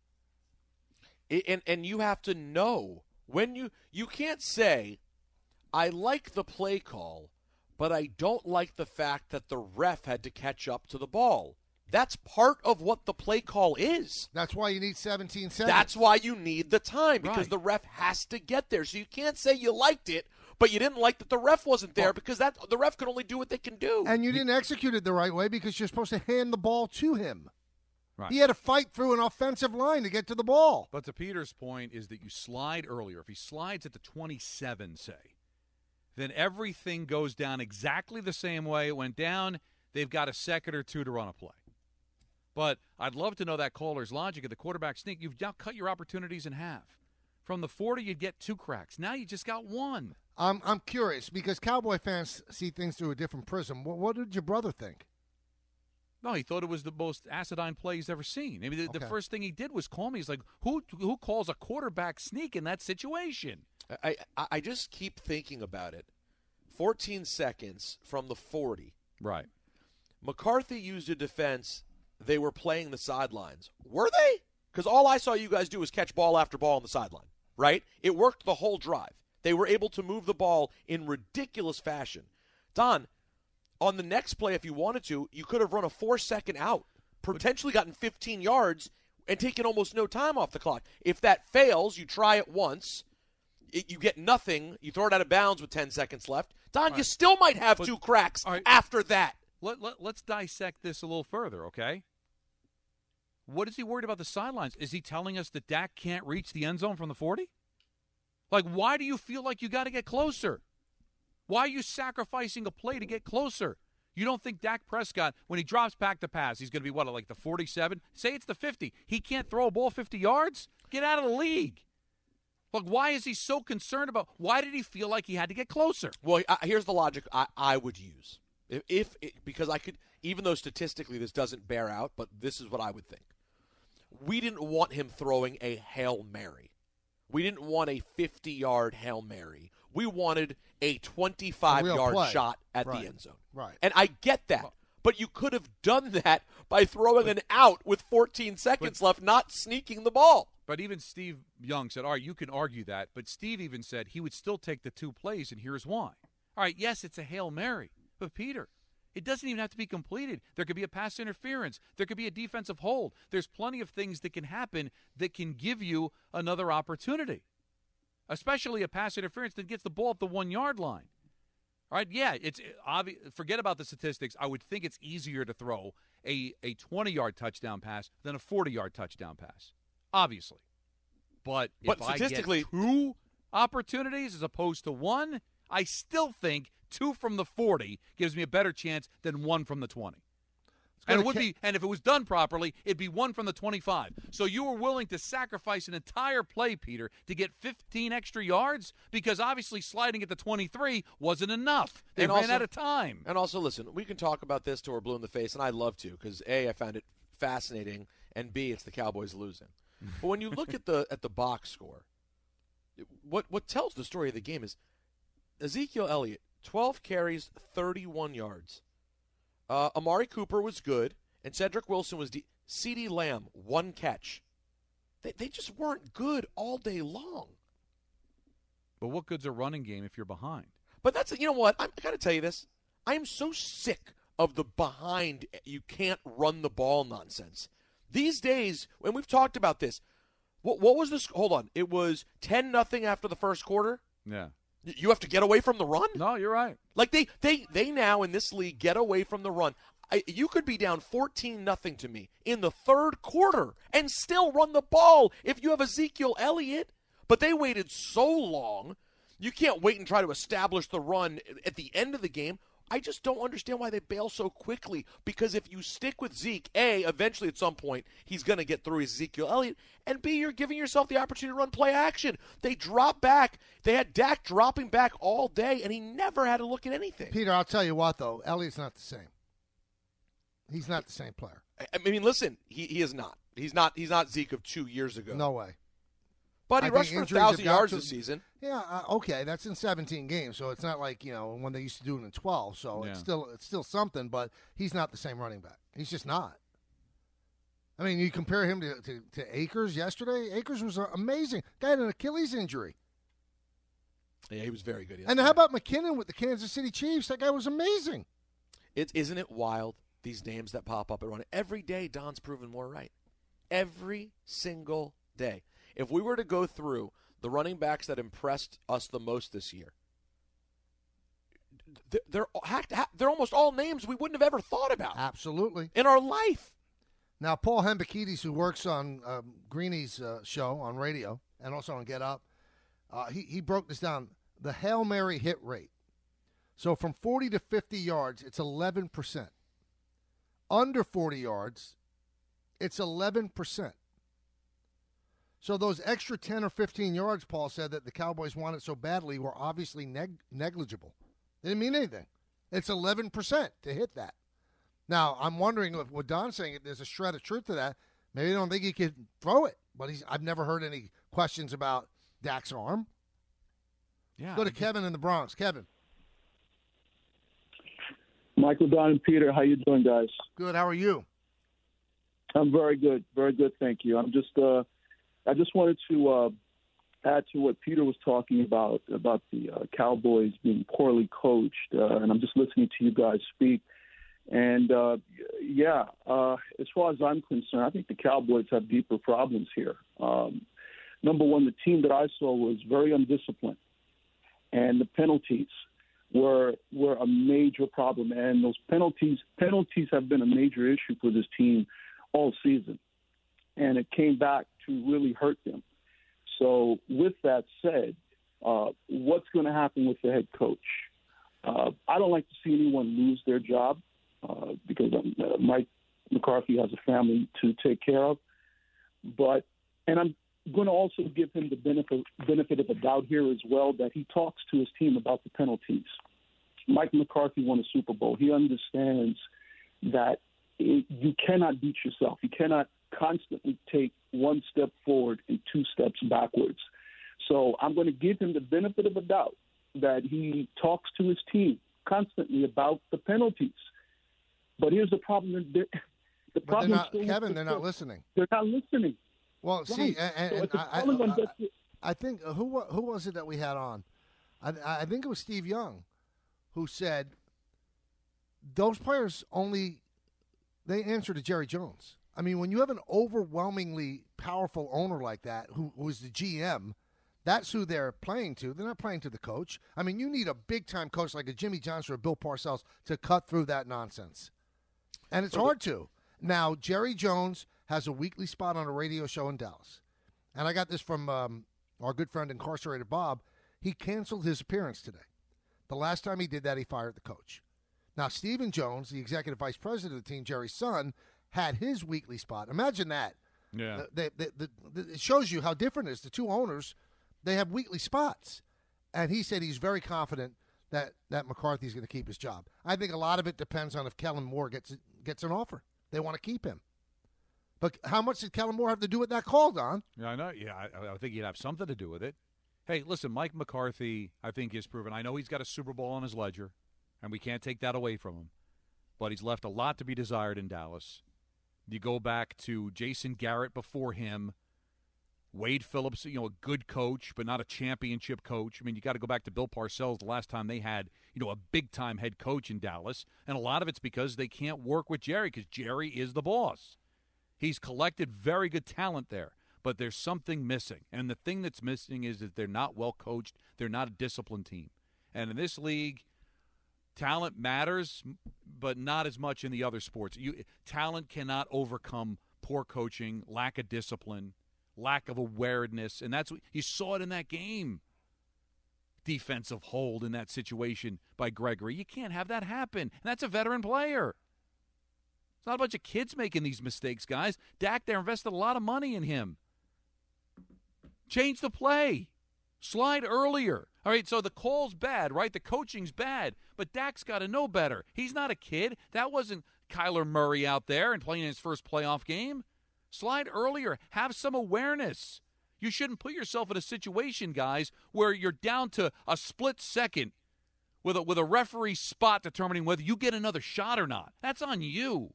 And you have to know when you can't say, I like the play call, but I don't like the fact that the ref had to catch up to the ball. That's part of what the play call is. That's why you need 17 seconds. That's why you need the time, because the ref has to get there. So you can't say you liked it, but you didn't like that the ref wasn't there, because the ref can only do what they can do. And you didn't execute it the right way because you're supposed to hand the ball to him. Right. He had to fight through an offensive line to get to the ball. But to Peter's point is that you slide earlier. If he slides at the 27, say, then everything goes down exactly the same way it went down. They've got a second or two to run a play. But I'd love to know that caller's logic of the quarterback sneak. You've now cut your opportunities in half. From the 40, you'd get 2 cracks. Now you just got 1. I'm curious because Cowboy fans see things through a different prism. What did your brother think? No, he thought it was the most acidine play he's ever seen. Maybe the first thing he did was call me. He's like, who calls a quarterback sneak in that situation? I just keep thinking about it. 14 seconds from the 40. Right. McCarthy used a defense. They were playing the sidelines. Were they? Because all I saw you guys do was catch ball after ball on the sideline, right? It worked the whole drive. They were able to move the ball in ridiculous fashion. Don, on the next play, if you wanted to, you could have run a 4-second out, potentially gotten 15 yards, and taken almost no time off the clock. If that fails, you try it once, you get nothing, you throw it out of bounds with 10 seconds left. Don, you still might have 2 cracks after that. Let's dissect this a little further, okay? What is he worried about the sidelines? Is he telling us that Dak can't reach the end zone from the 40? Like, why do you feel like you got to get closer? Why are you sacrificing a play to get closer? You don't think Dak Prescott, when he drops back to pass, he's going to be, like the 47? Say it's the 50. He can't throw a ball 50 yards? Get out of the league. Look, why is he so concerned about, why did he feel like he had to get closer? Well, here's the logic I would use. Because I could, even though statistically this doesn't bear out, but this is what I would think. We didn't want him throwing a Hail Mary. We didn't want a 50-yard Hail Mary. We wanted a 25-yard shot at the end zone. Right. And I get that. But you could have done that by throwing an out with 14 seconds left, not sneaking the ball. But even Steve Young said, all right, you can argue that. But Steve even said he would still take the 2 plays, and here's why. All right, yes, it's a Hail Mary. But, Peter, it doesn't even have to be completed. There could be a pass interference. There could be a defensive hold. There's plenty of things that can happen that can give you another opportunity, especially a pass interference that gets the ball at the 1-yard line. All right, yeah, it's obvious. Forget about the statistics. I would think it's easier to throw a 20-yard touchdown pass than a 40-yard touchdown pass, obviously. But if statistically, I get 2 opportunities as opposed to 1, I still think 2 from the 40 gives me a better chance than 1 from the 20. And it would be, and if it was done properly, it'd be 1 from the 25. So you were willing to sacrifice an entire play, Peter, to get 15 extra yards? Because obviously sliding at the 23 wasn't enough. They ran out of time. And also, listen, we can talk about this till we're blue in the face, and I love to, because A, I found it fascinating, and B, it's the Cowboys losing. But when you look at the box score, what tells the story of the game is Ezekiel Elliott, 12 carries, 31 yards. Amari Cooper was good, and Cedric Wilson was CeeDee Lamb, 1 catch. They just weren't good all day long. But what good's a running game if you're behind? But that's, you know what? I got to tell you this. I am so sick of the behind, you can't run the ball nonsense. These days, when we've talked about this, what was this? Hold on. It was 10-0 after the first quarter? Yeah. You have to get away from the run? No, you're right. Like they now in this league get away from the run. You could be down 14-0 to me in the third quarter and still run the ball if you have Ezekiel Elliott. But they waited so long. You can't wait and try to establish the run at the end of the game. I just don't understand why they bail so quickly. Because if you stick with Zeke, A, eventually at some point he's going to get through Ezekiel Elliott, and B, you're giving yourself the opportunity to run play action. They drop back. They had Dak dropping back all day, and he never had to look at anything. Peter, I'll tell you what, though. Elliott's not the same. He's not the same player. I mean, listen, he is not. He's not Zeke of 2 years ago. No way. But he rushed for 1,000 yards this season. Yeah, okay, that's in 17 games, so it's not like, when they used to do it in 12. So it's still something, but he's not the same running back. He's just not. I mean, you compare him to Akers yesterday. Akers was amazing. Guy had an Achilles injury. Yeah, he was very good yesterday. And how about McKinnon with the Kansas City Chiefs? That guy was amazing. Isn't it wild, these names that pop up and run? Every day, Don's proven more right. Every single day. If we were to go through the running backs that impressed us the most this year, they're almost all names we wouldn't have ever thought about. Absolutely. In our life. Now, Paul Hembekides, who works on Greeny's show on radio and also on Get Up, he broke this down. The Hail Mary hit rate. So from 40 to 50 yards, it's 11%. Under 40 yards, it's 11%. So those extra 10 or 15 yards, Paul said, that the Cowboys wanted so badly were obviously negligible. They didn't mean anything. It's 11% to hit that. Now, I'm wondering if what Don's saying, if there's a shred of truth to that. Maybe they don't think he could throw it. But I've never heard any questions about Dak's arm. Yeah. Go to Kevin in the Bronx. Kevin. Michael, Don, and Peter, how you doing, guys? Good. How are you? I'm very good. Very good, thank you. I just wanted to add to what Peter was talking about the Cowboys being poorly coached, and I'm just listening to you guys speak. And, as far as I'm concerned, I think the Cowboys have deeper problems here. Number one, the team that I saw was very undisciplined, and the penalties were a major problem. And those penalties have been a major issue for this team all season, and it came back to really hurt them. So with that said, what's going to happen with the head coach? I don't like to see anyone lose their job because Mike McCarthy has a family to take care of. And I'm going to also give him the benefit of the doubt here as well, that he talks to his team about the penalties. Mike McCarthy won a Super Bowl. He understands that you cannot beat yourself. You cannot constantly take one step forward and 2 steps backwards. So I'm going to give him the benefit of a doubt that he talks to his team constantly about the penalties. But here's the problem. The problem Kevin, they're not listening. They're not listening. Well, right. see, So I think who was it that we had on? I think it was Steve Young who said those players they answer to Jerry Jones. I mean, when you have an overwhelmingly powerful owner like that who is the GM, that's who they're playing to. They're not playing to the coach. I mean, you need a big-time coach like a Jimmy Johnson or Bill Parcells to cut through that nonsense. And it's hard to. Now, Jerry Jones has a weekly spot on a radio show in Dallas. And I got this from our good friend Incarcerated Bob. He canceled his appearance today. The last time he did that, he fired the coach. Now, Stephen Jones, the executive vice president of the team, Jerry's son, had his weekly spot. Imagine that. Yeah. It shows you how different it is. The two owners, they have weekly spots. And he said he's very confident that McCarthy's going to keep his job. I think a lot of it depends on if Kellen Moore gets an offer. They want to keep him. But how much did Kellen Moore have to do with that call, Don? Yeah, I know. Yeah, I think he'd have something to do with it. Hey, listen, Mike McCarthy, I think, is proven. I know he's got a Super Bowl on his ledger, and we can't take that away from him. But he's left a lot to be desired in Dallas. You go back to Jason Garrett before him, Wade Phillips, a good coach, but not a championship coach. I mean, you got to go back to Bill Parcells the last time they had, a big-time head coach in Dallas. And a lot of it's because they can't work with Jerry because Jerry is the boss. He's collected very good talent there, but there's something missing. And the thing that's missing is that they're not well coached. They're not a disciplined team. And in this league, talent matters, but not as much in the other sports. Talent cannot overcome poor coaching, lack of discipline, lack of awareness, and that's what you saw it in that game. Defensive hold in that situation by Gregory. You can't have that happen, and that's a veteran player. It's not a bunch of kids making these mistakes, guys. Dak there invested a lot of money in him. Change the play. Slide earlier. All right, so the call's bad, right? The coaching's bad, but Dak's got to know better. He's not a kid. That wasn't Kyler Murray out there and playing his first playoff game. Slide earlier. Have some awareness. You shouldn't put yourself in a situation, guys, where you're down to a split second with a referee spot determining whether you get another shot or not. That's on you.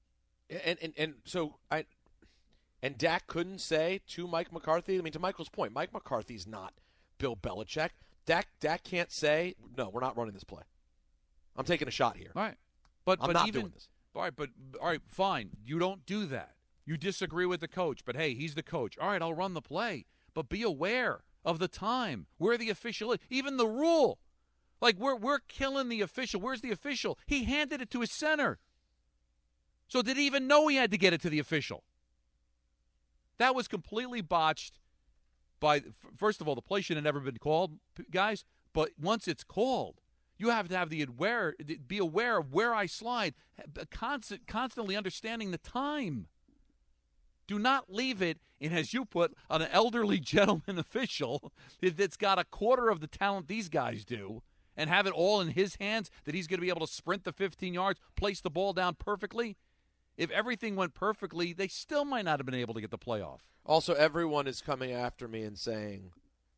And Dak couldn't say to Mike McCarthy, to Michael's point, Mike McCarthy's not Bill Belichick. Dak can't say, no, we're not running this play. I'm taking a shot here. All right. I'm not doing this. All right, fine. You don't do that. You disagree with the coach, but hey, he's the coach. All right, I'll run the play. But be aware of the time, where the official is, even the rule. Like, we're killing the official. Where's the official? He handed it to his center. So did he even know he had to get it to the official? That was completely botched by, first of all, the play should have never been called, guys. But once it's called, you have to have be aware of where I slide, constantly understanding the time. Do not leave it in, as you put, an elderly gentleman official that's got a quarter of the talent these guys do and have it all in his hands, that he's going to be able to sprint the 15 yards, place the ball down perfectly. If everything went perfectly, they still might not have been able to get the playoff. Also, everyone is coming after me and saying,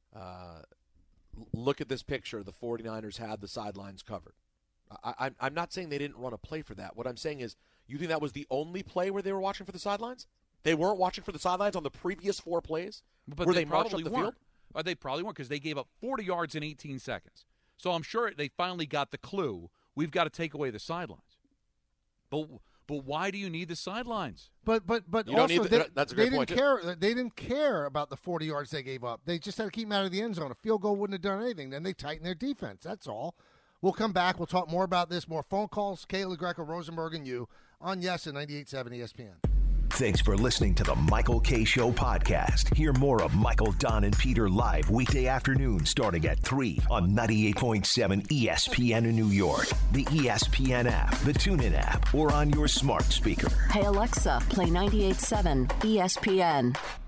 look at this picture. The 49ers had the sidelines covered. I'm not saying they didn't run a play for that. What I'm saying is, you think that was the only play where they were watching for the sidelines? They weren't watching for the sidelines on the previous 4 plays? But were they marched probably up the weren't. field? They probably weren't, because they gave up 40 yards in 18 seconds. So I'm sure they finally got the clue. We've got to take away the sidelines. But why do you need the sidelines? But you also that's a great point. They didn't care about the 40 yards they gave up. They just had to keep them out of the end zone. A field goal wouldn't have done anything. Then they tightened their defense. That's all. We'll come back. We'll talk more about this. More phone calls. Kayla Greco, Rosenberg, and you on Yes and 98.7 ESPN. Thanks for listening to the Michael K. Show podcast. Hear more of Michael, Don, and Peter live weekday afternoons starting at 3 on 98.7 ESPN in New York, the ESPN app, the TuneIn app, or on your smart speaker. Hey, Alexa, play 98.7 ESPN.